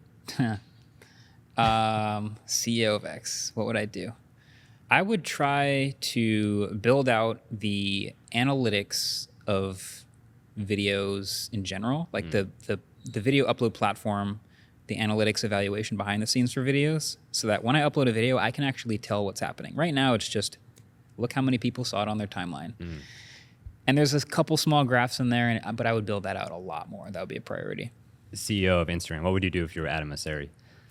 CEO of X, what would I do? I would try to build out the analytics of videos in general, like the video upload platform the analytics evaluation behind the scenes for videos so that when I upload a video, I can actually tell what's happening. Right now, it's just look how many people saw it on their timeline. And there's a couple small graphs in there, but I would build that out a lot more. That would be a priority. CEO of Instagram, what would you do if you were Adam Mosseri?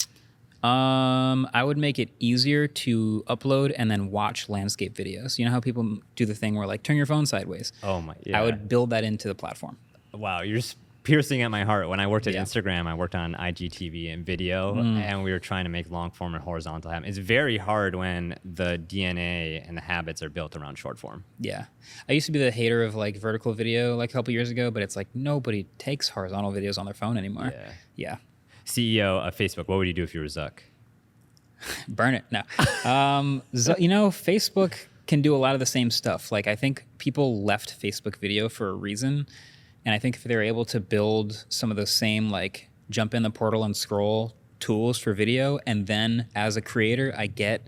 I would make it easier to upload and then watch landscape videos. You know how people do the thing where like turn your phone sideways? Oh my, yeah. I would build that into the platform. Wow, you're just piercing at my heart. When I worked at Yeah. Instagram, I worked on IGTV and video, and we were trying to make long form and horizontal happen. It's very hard when the DNA and the habits are built around short form. Yeah. I used to be the hater of like vertical video like a couple years ago, but it's like nobody takes horizontal videos on their phone anymore. Yeah. CEO of Facebook, what would you do if you were Zuck? Burn it. No. You know, Facebook can do a lot of the same stuff. Like I think people left Facebook video for a reason. And I think if they're able to build some of those same like jump in the portal and scroll tools for video, and then as a creator, I get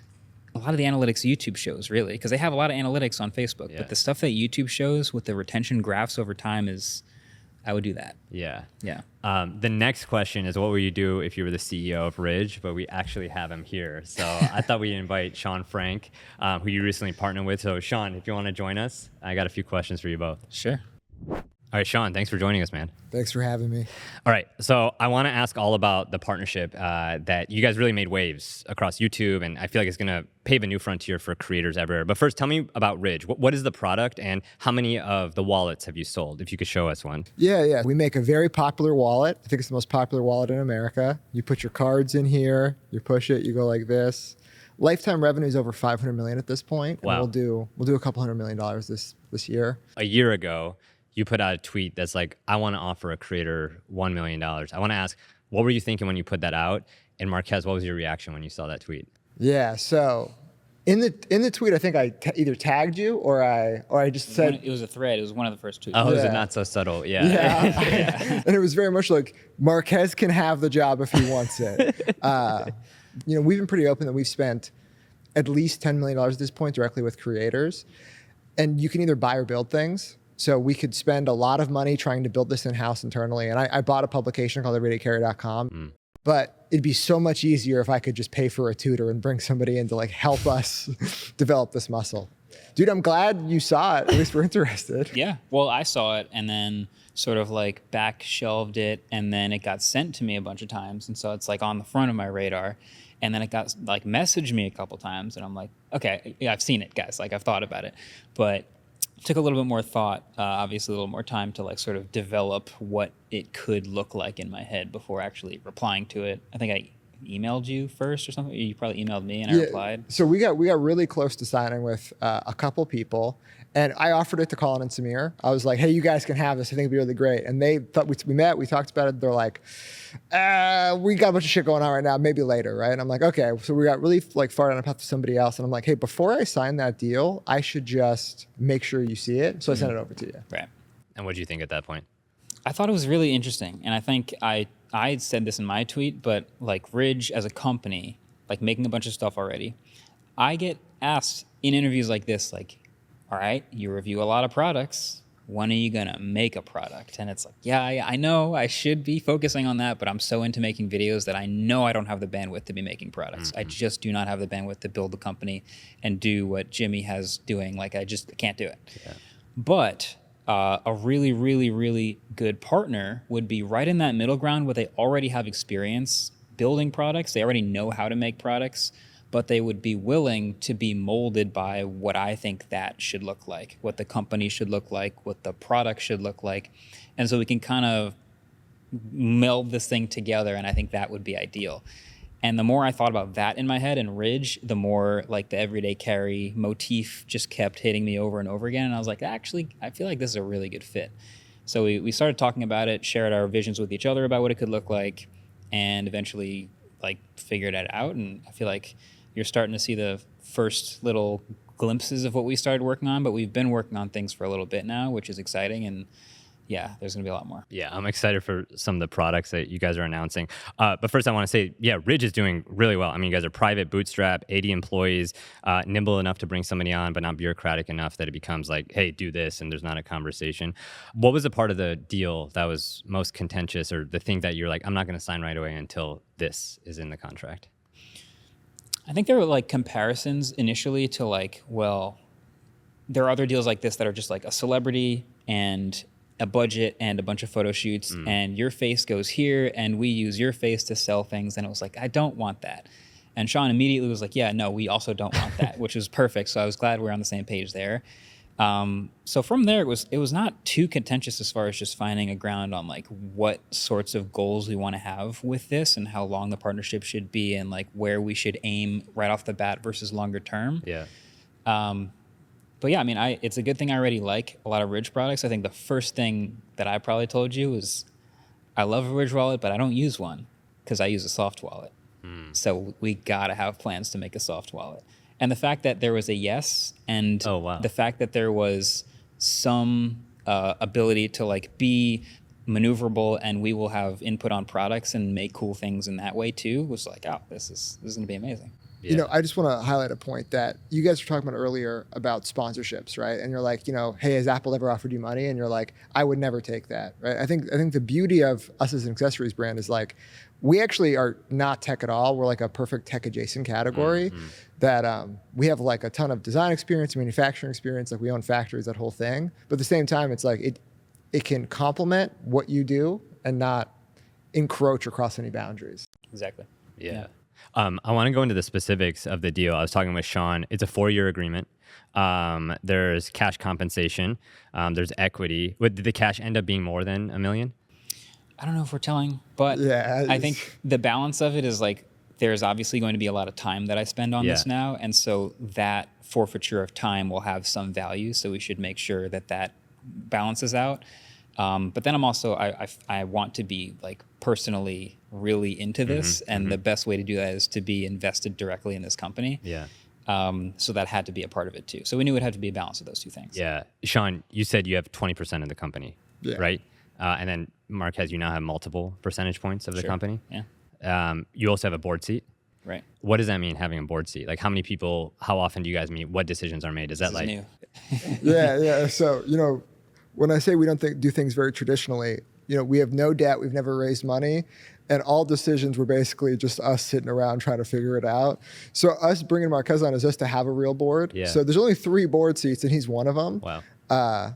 a lot of the analytics YouTube shows really, because they have a lot of analytics on Facebook, Yeah. but the stuff that YouTube shows with the retention graphs over time is, I would do that. Yeah. Yeah. The next question is, what would you do if you were the CEO of Ridge? But we actually have him here. So I thought we'd invite Sean Frank, who you recently partnered with. So Sean, if you want to join us, I got a few questions for you both. Sure. All right, Sean, thanks for joining us, man. Thanks for having me. All right, so I want to ask all about the partnership that you guys really made waves across YouTube, and I feel like it's going to pave a new frontier for creators everywhere. But first, tell me about Ridge. What is the product, and how many of the wallets have you sold? If you could show us one. Yeah. We make a very popular wallet. I think it's the most popular wallet in America. You put your cards in here, you push it, you go like this. Lifetime revenue is over 500 million at this point. Wow. And we'll do a couple $100 million this year. A year ago, you put out a tweet that's like, I want to offer a creator $1 million. I want to ask, what were you thinking when you put that out? And Marquez, what was your reaction when you saw that tweet? Yeah. So in the tweet, I think I either tagged you or I just said. It was a thread. It was one of the first tweets. Oh, is Yeah. it not so subtle? Yeah. Yeah. And it was very much like Marquez can have the job if he wants it. We've been pretty open that we've spent at least $10 million at this point directly with creators. And you can either buy or build things. So we could spend a lot of money trying to build this in-house internally. And I bought a publication called everydaycarry.com. But it'd be so much easier if I could just pay for a tutor and bring somebody in to like help us develop this muscle. Dude, I'm glad you saw it. At least we're interested. Yeah. Well, I saw it and then sort of like back shelved it, and then it got sent to me a bunch of times. And so it's like on the front of my radar. And then it got like messaged me a couple times, and I'm like, okay, yeah, I've seen it, guys. Like I've thought about it, but took a little bit more thought, obviously a little more time to like sort of develop what it could look like in my head before actually replying to it. I think I emailed you first or something. You probably emailed me and I replied. So we got really close to signing with a couple people, and I offered it to Colin and Samir. I was like, hey, you guys can have this. I think it'd be really great. And they thought we met, we talked about it. They're like, we got a bunch of shit going on right now, maybe later, right? And I'm like, okay. So we got really like far down a path to somebody else. And I'm like, hey, before I sign that deal, I should just make sure you see it. So I sent it over to you. Right. And what did you think at that point? I thought it was really interesting. And I think I had said this in my tweet, but like Ridge as a company, like making a bunch of stuff already, I get asked in interviews like this, like, all right, you review a lot of products. When are you going to make a product? And it's like, yeah, I know I should be focusing on that, but I'm so into making videos that I know I don't have the bandwidth to be making products. I just do not have the bandwidth to build the company and do what Jimmy has doing. Like, I just can't do it. Yeah. But a really, really, really good partner would be right in that middle ground where they already have experience building products. They already know how to make products, but they would be willing to be molded by what I think that should look like, what the company should look like, what the product should look like. And so we can kind of meld this thing together, and I think that would be ideal. And the more I thought about that in my head and Ridge, the more like the everyday carry motif just kept hitting me over and over again. And I was like, actually, I feel like this is a really good fit. So we started talking about it, shared our visions with each other about what it could look like, and eventually like figured it out. And I feel like you're starting to see the first little glimpses of what we started working on, but we've been working on things for a little bit now, which is exciting. And yeah, there's going to be a lot more. Yeah, I'm excited for some of the products that you guys are announcing. But first, I want to say, yeah, Ridge is doing really well. I mean, you guys are private, bootstrap, 80 employees, nimble enough to bring somebody on, but not bureaucratic enough that it becomes like, hey, do this, and there's not a conversation. What was the part of the deal that was most contentious, or the thing that you're like, I'm not going to sign right away until this is in the contract? I think there were like comparisons initially to like, well, there are other deals like this that are just like a celebrity and a budget and a bunch of photo shoots and your face goes here and we use your face to sell things. And it was like, I don't want that. And Sean immediately was like, yeah, no, we also don't want that, which was perfect. So I was glad we're on the same page there. So from there, it was not too contentious as far as just finding a ground on like what sorts of goals we want to have with this and how long the partnership should be and like where we should aim right off the bat versus longer term. Yeah. But yeah, I mean, it's a good thing I already like a lot of Ridge products. I think the first thing that I probably told you is I love a Ridge wallet, but I don't use one because I use a soft wallet. So we got to have plans to make a soft wallet. And the fact that there was a yes and the fact that there was some ability to like be maneuverable and we will have input on products and make cool things in that way too was like, oh, this is going to be amazing. You know, I just want to highlight a point that you guys were talking about earlier about sponsorships, right? And you're like, you know, hey, has Apple ever offered you money? And you're like, I would never take that, right? I think the beauty of us as an accessories brand is like, we actually are not tech at all. We're like a perfect tech adjacent category that we have like a ton of design experience, manufacturing experience, like we own factories, that whole thing. But at the same time, it's like it can complement what you do and not encroach across any boundaries. Exactly. Yeah. I want to go into the specifics of the deal. I was talking with Sean. It's a 4-year agreement. There's cash compensation. There's equity. Did the cash end up being more than $1 million? I don't know if we're telling, but Yeah, I think the balance of it is like there's obviously going to be a lot of time that I spend on this now. And so that forfeiture of time will have some value. So we should make sure that that balances out. But then I'm also, I want to be like personally really into this. And the best way to do that is to be invested directly in this company. Yeah. So that had to be a part of it too. So we knew it had to be a balance of those two things. Yeah. Sean, you said you have 20% of the company, right? And then Marquez, you now have multiple percentage points of the company. Yeah. You also have a board seat. Right. What does that mean, having a board seat? Like, how many people, how often do you guys meet? What decisions are made? Is that like... New. Yeah. So, you know, when I say we don't do things very traditionally, you know, we have no debt, we've never raised money, and all decisions were basically just us sitting around trying to figure it out. So us bringing Marquez on is just to have a real board. Yeah. So there's only 3 board seats, and he's one of them. Wow.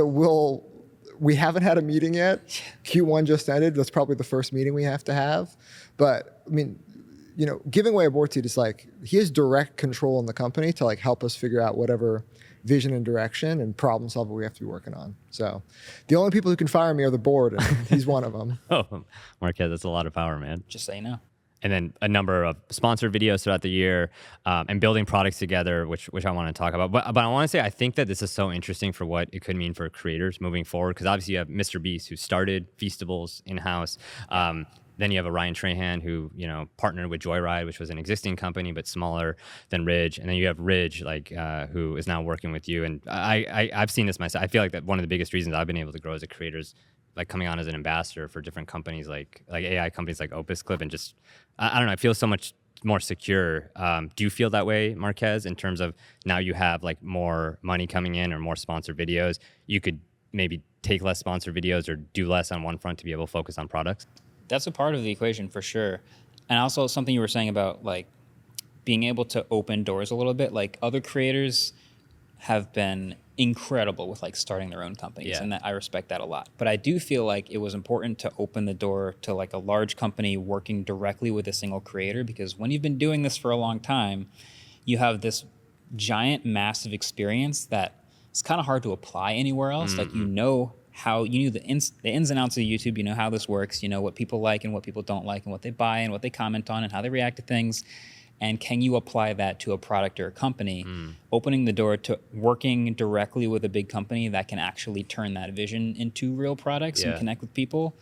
So we haven't had a meeting yet. Q1 just ended. That's probably the first meeting we have to have. But I mean, you know, giving away a board seat is like, he has direct control in the company to like help us figure out whatever vision and direction and problem solver we have to be working on. So the only people who can fire me are the board, and he's one of them. Oh, Marquez, that's a lot of power, man. Just so you know. And then a number of sponsored videos throughout the year, and building products together, which I want to talk about. But I want to say, I think that this is so interesting for what it could mean for creators moving forward. Because obviously you have Mr. Beast, who started Feastables in-house. Then you have a Ryan Trahan who, you know, partnered with Joyride, which was an existing company but smaller than Ridge. And then you have Ridge, like who is now working with you. And I've seen this myself. I feel like that one of the biggest reasons I've been able to grow as a creator is like coming on as an ambassador for different companies, like AI companies like Opus Clip, and just I don't know. I feel so much more secure. Do you feel that way, Marquez, in terms of now you have like more money coming in or more sponsored videos? You could maybe take less sponsored videos or do less on one front to be able to focus on products? That's a part of the equation for sure. And also something you were saying about like being able to open doors a little bit. Like other creators have been incredible with like starting their own companies, and that I respect that a lot. But I do feel like it was important to open the door to like a large company working directly with a single creator, because when you've been doing this for a long time, you have this giant, massive experience that it's kind of hard to apply anywhere else. Like, you know how you knew the ins and outs of YouTube, you know how this works, you know what people like and what people don't like and what they buy and what they comment on and how they react to things. And can you apply that to a product or a company? Opening the door to working directly with a big company that can actually turn that vision into real products and connect with people.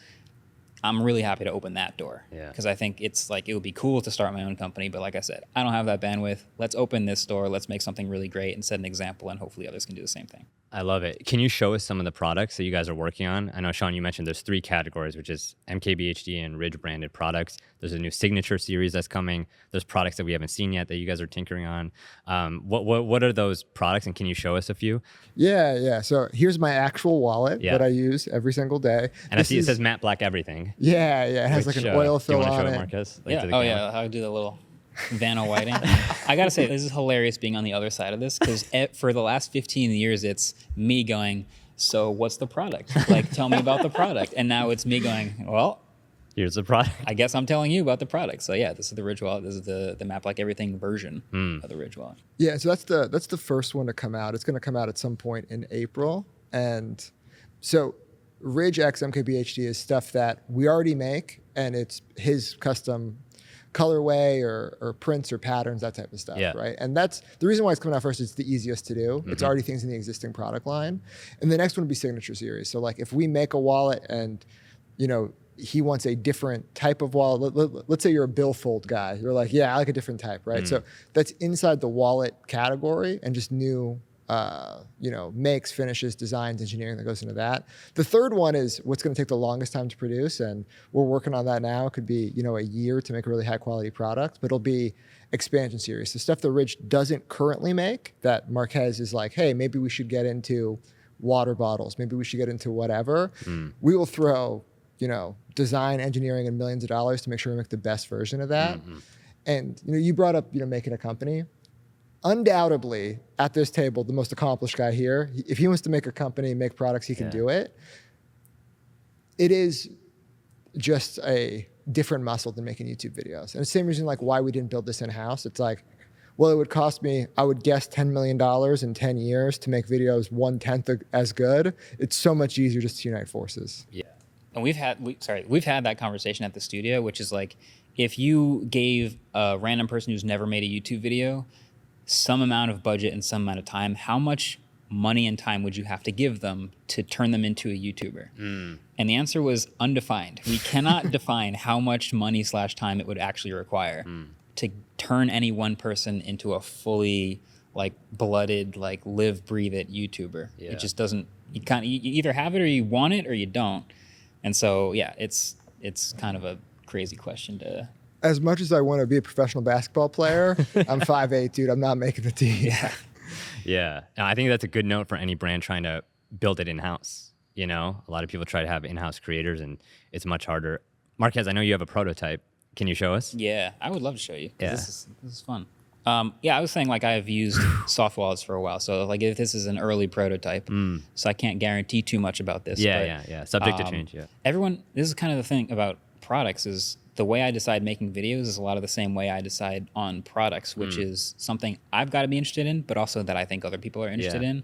I'm really happy to open that door, because I think it's like, it would be cool to start my own company. But like I said, I don't have that bandwidth. Let's open this door. Let's make something really great and set an example, and hopefully others can do the same thing. I love it. Can you show us some of the products that you guys are working on? I know, Sean, you mentioned there's 3 categories, which is MKBHD and Ridge branded products. There's a new signature series that's coming. There's products that we haven't seen yet that you guys are tinkering on. What are those products, and can you show us a few? Yeah. So here's my actual wallet Yeah. that I use every single day. And I see it says Matte Black Everything. Yeah. It has which, like an oil do you fill wanna on show it. Marquez? Like, Yeah. to the Oh camera? yeah. I'll do the little Vanna Whiting. I gotta say, this is hilarious being on the other side of this because for the last 15 years, it's me going, so what's the product? Like, tell me about the product. And now it's me going, well, Here's the product. I guess I'm telling you about the product. So yeah, this is the Ridge wallet. This is the Matte Black Everything version of the Ridge wallet. Yeah, so that's the first one to come out. It's going to come out at some point in April, and so Ridge X MKBHD is stuff that we already make, and it's his custom colorway or prints or patterns, that type of stuff, Yeah. right? And that's the reason why it's coming out first. It's the easiest to do. It's already things in the existing product line, and the next one would be signature series. So like if we make a wallet and he wants a different type of wallet. Let's say you're a billfold guy. You're like, yeah, I like a different type, right? So that's inside the wallet category and just new, makes, finishes, designs, engineering that goes into that. The third one is what's going to take the longest time to produce, and we're working on that now. It could be, a year to make a really high quality product, but it'll be expansion series. The stuff that Ridge doesn't currently make that Marquez is like, hey, maybe we should get into water bottles. Maybe we should get into whatever. We will throw design, engineering, and millions of dollars to make sure we make the best version of that. And you brought up making a company. Undoubtedly, at this table, the most accomplished guy here. If he wants to make a company, make products, he can do it. It is just a different muscle than making YouTube videos. And the same reason like why we didn't build this in house. It's like, well, it would cost me, I would guess, $10 million in 10 years to make videos 1/10 as good. It's so much easier just to unite forces. Yeah. And we've had that conversation at the studio, which is like, if you gave a random person who's never made a YouTube video some amount of budget and some amount of time, how much money and time would you have to give them to turn them into a YouTuber? And the answer was undefined. We cannot define how much money / time it would actually require to turn any one person into a fully like blooded, like live, breathe it YouTuber. Yeah. It just doesn't, you either have it or you want it or you don't. And so, yeah, it's kind of a crazy question to. As much as I want to be a professional basketball player, I'm 5'8", dude. I'm not making the team. Yeah. And I think that's a good note for any brand trying to build it in-house. A lot of people try to have in-house creators, and it's much harder. Marquez, I know you have a prototype. Can you show us? Yeah, I would love to show you. Yeah. This is fun. I was saying like I've used soft wallets for a while, so like if this is an early prototype, so I can't guarantee too much about this. Yeah. Subject to change. Yeah. This is kind of the thing about products is the way I decide making videos is a lot of the same way I decide on products, which is something I've got to be interested in, but also that I think other people are interested in.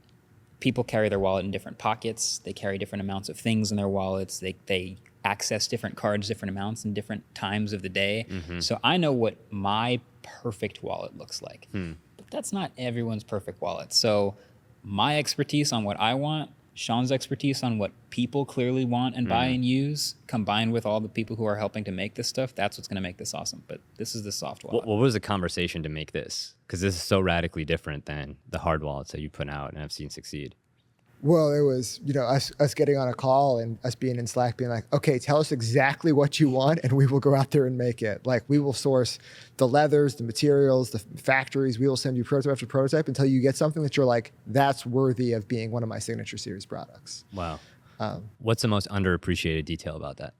People carry their wallet in different pockets. They carry different amounts of things in their wallets. They access different cards, different amounts in different times of the day. So I know what my perfect wallet looks like, but that's not everyone's perfect wallet. So my expertise on what I want, Sean's expertise on what people clearly want and buy and use, combined with all the people who are helping to make this stuff, that's what's going to make this awesome. But this is the soft wallet. What was the conversation to make this? Because this is so radically different than the hard wallets that you put out and have seen succeed. Well, it was, us getting on a call and us being in Slack being like, okay, tell us exactly what you want and we will go out there and make it. Like we will source the leathers, the materials, the factories. We will send you prototype after prototype until you get something that you're like, that's worthy of being one of my signature series products. Wow. What's the most underappreciated detail about that?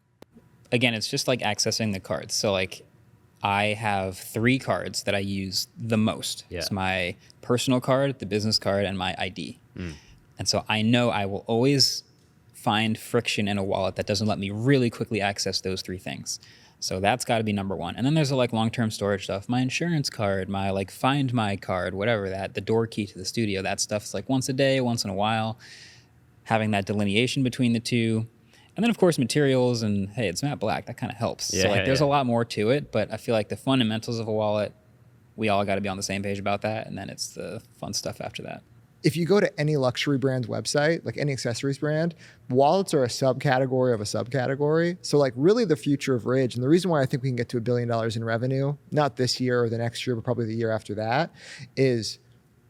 Again, it's just like accessing the cards. So like I have 3 cards that I use the most. Yeah. It's my personal card, the business card, and my ID. And so I know I will always find friction in a wallet that doesn't let me really quickly access those 3 things. So that's got to be number 1. And then there's like long-term storage stuff, my insurance card, my like Find My card, whatever that, the door key to the studio, that stuff's like once a day, once in a while, having that delineation between the two. And then of course materials and hey, it's matte black, that kind of helps. So like there's a lot more to it, but I feel like the fundamentals of a wallet, we all got to be on the same page about that. And then it's the fun stuff after that. If you go to any luxury brand's website, like any accessories brand, wallets are a subcategory of a subcategory. So like really the future of Ridge, and the reason why I think we can get to $1 billion in revenue, not this year or the next year, but probably the year after that, is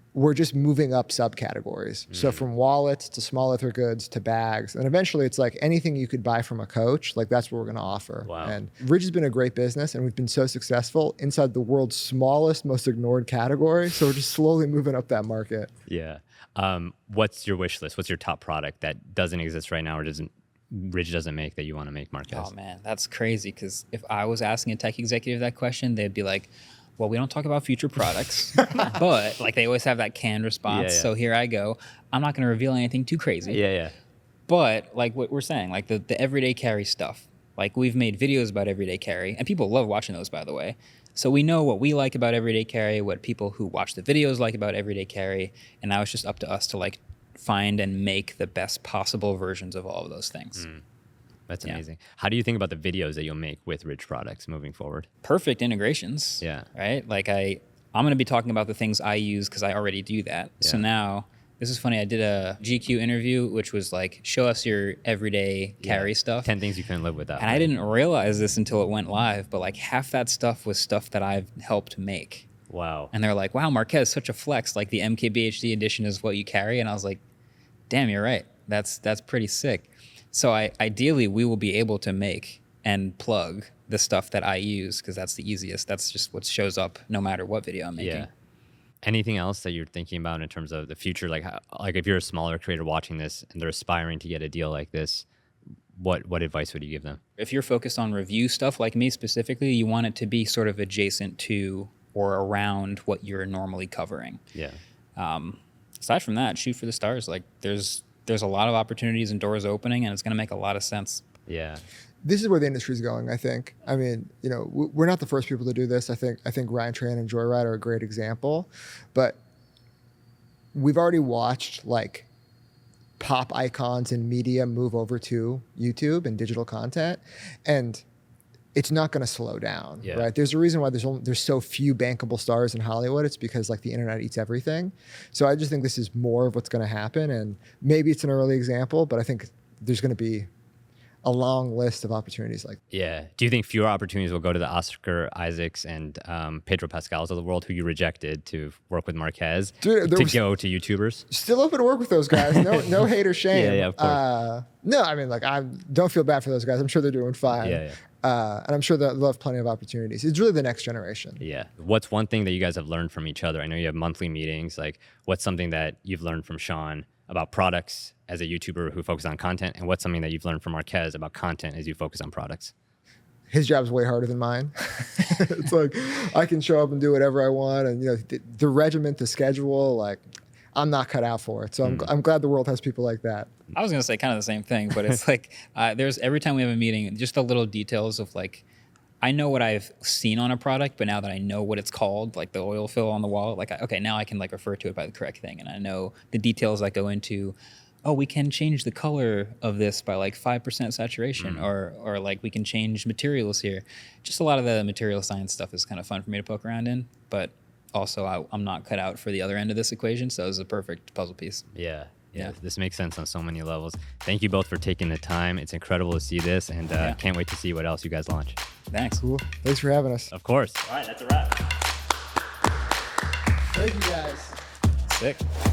we're just moving up subcategories. So from wallets to small leather goods to bags. And eventually it's like anything you could buy from a Coach, like that's what we're going to offer. Wow. And Ridge has been a great business and we've been so successful inside the world's smallest, most ignored category. So we're just slowly moving up that market. Yeah. What's your wish list? What's your top product that doesn't exist right now or Ridge doesn't make that you want to make, Marquez? Oh man, that's crazy. Because if I was asking a tech executive that question, they'd be like, well, we don't talk about future products, but like they always have that canned response. Yeah. So here I go. I'm not going to reveal anything too crazy. Yeah. But like what we're saying, like the everyday carry stuff, like we've made videos about everyday carry and people love watching those, by the way. So we know what we like about everyday carry, what people who watch the videos like about everyday carry. And now it's just up to us to like find and make the best possible versions of all of those things. That's Yeah. amazing. How do you think about the videos that you'll make with Ridge products moving forward? Perfect integrations. Yeah. Right? Like I'm going to be talking about the things I use because I already do that. So Yeah. now, this is funny. I did a GQ interview, which was like, show us your everyday carry stuff. 10 things you couldn't live without. And I didn't realize this until it went live, but like half that stuff was stuff that I've helped make. Wow. And they're like, wow, Marquez, such a flex. Like the MKBHD edition is what you carry. And I was like, damn, you're right. That's pretty sick. So ideally, we will be able to make and plug the stuff that I use because that's the easiest. That's just what shows up no matter what video I'm making. Yeah. Anything else that you're thinking about in terms of the future? Like if you're a smaller creator watching this and they're aspiring to get a deal like this, what advice would you give them? If you're focused on review stuff like me specifically, you want it to be sort of adjacent to or around what you're normally covering. Yeah. Aside from that, shoot for the stars. Like there's a lot of opportunities and doors opening, and it's going to make a lot of sense. Yeah. This is where the industry's going, I think. I mean, you know, we're not the first people to do this. I think Ryan Tran and Joyride are a great example, but we've already watched like pop icons and media move over to YouTube and digital content, and it's not going to slow down, Yeah. right? There's a reason why there's so few bankable stars in Hollywood. It's because like the internet eats everything. So I just think this is more of what's going to happen, and maybe it's an early example, but I think there's going to be a long list of opportunities like Yeah. Do you think fewer opportunities will go to the Oscar Isaacs and Pedro Pascals of the world who you rejected to work with Marquez Dude, there to was- go to YouTubers? still open to work with those guys. No hate or shame. Yeah, of course. No, I mean, like, I don't feel bad for those guys. I'm sure they're doing fine. Yeah. And I'm sure they'll have plenty of opportunities. It's really the next generation. Yeah. What's one thing that you guys have learned from each other? I know you have monthly meetings. Like, what's something that you've learned from Sean about products as a YouTuber who focuses on content? And what's something that you've learned from Marquez about content as you focus on products? His job's way harder than mine. It's like I can show up and do whatever I want. And, you know, the regiment, the schedule, like, I'm not cut out for it. So I'm glad the world has people like that. I was going to say kind of the same thing, but it's like there's every time we have a meeting, just the little details of like, I know what I've seen on a product, but now that I know what it's called, like the oil fill on the wall, like, okay, now I can like refer to it by the correct thing. And I know the details that go into, oh, we can change the color of this by like 5% saturation, or like we can change materials here. Just a lot of the material science stuff is kind of fun for me to poke around in, but also I'm not cut out for the other end of this equation. So it's a perfect puzzle piece. Yeah. Yeah. This makes sense on so many levels. Thank you both for taking the time. It's incredible to see this, and can't wait to see what else you guys launch. Thanks. Cool. Thanks for having us. Of course. Thank you, guys. Sick.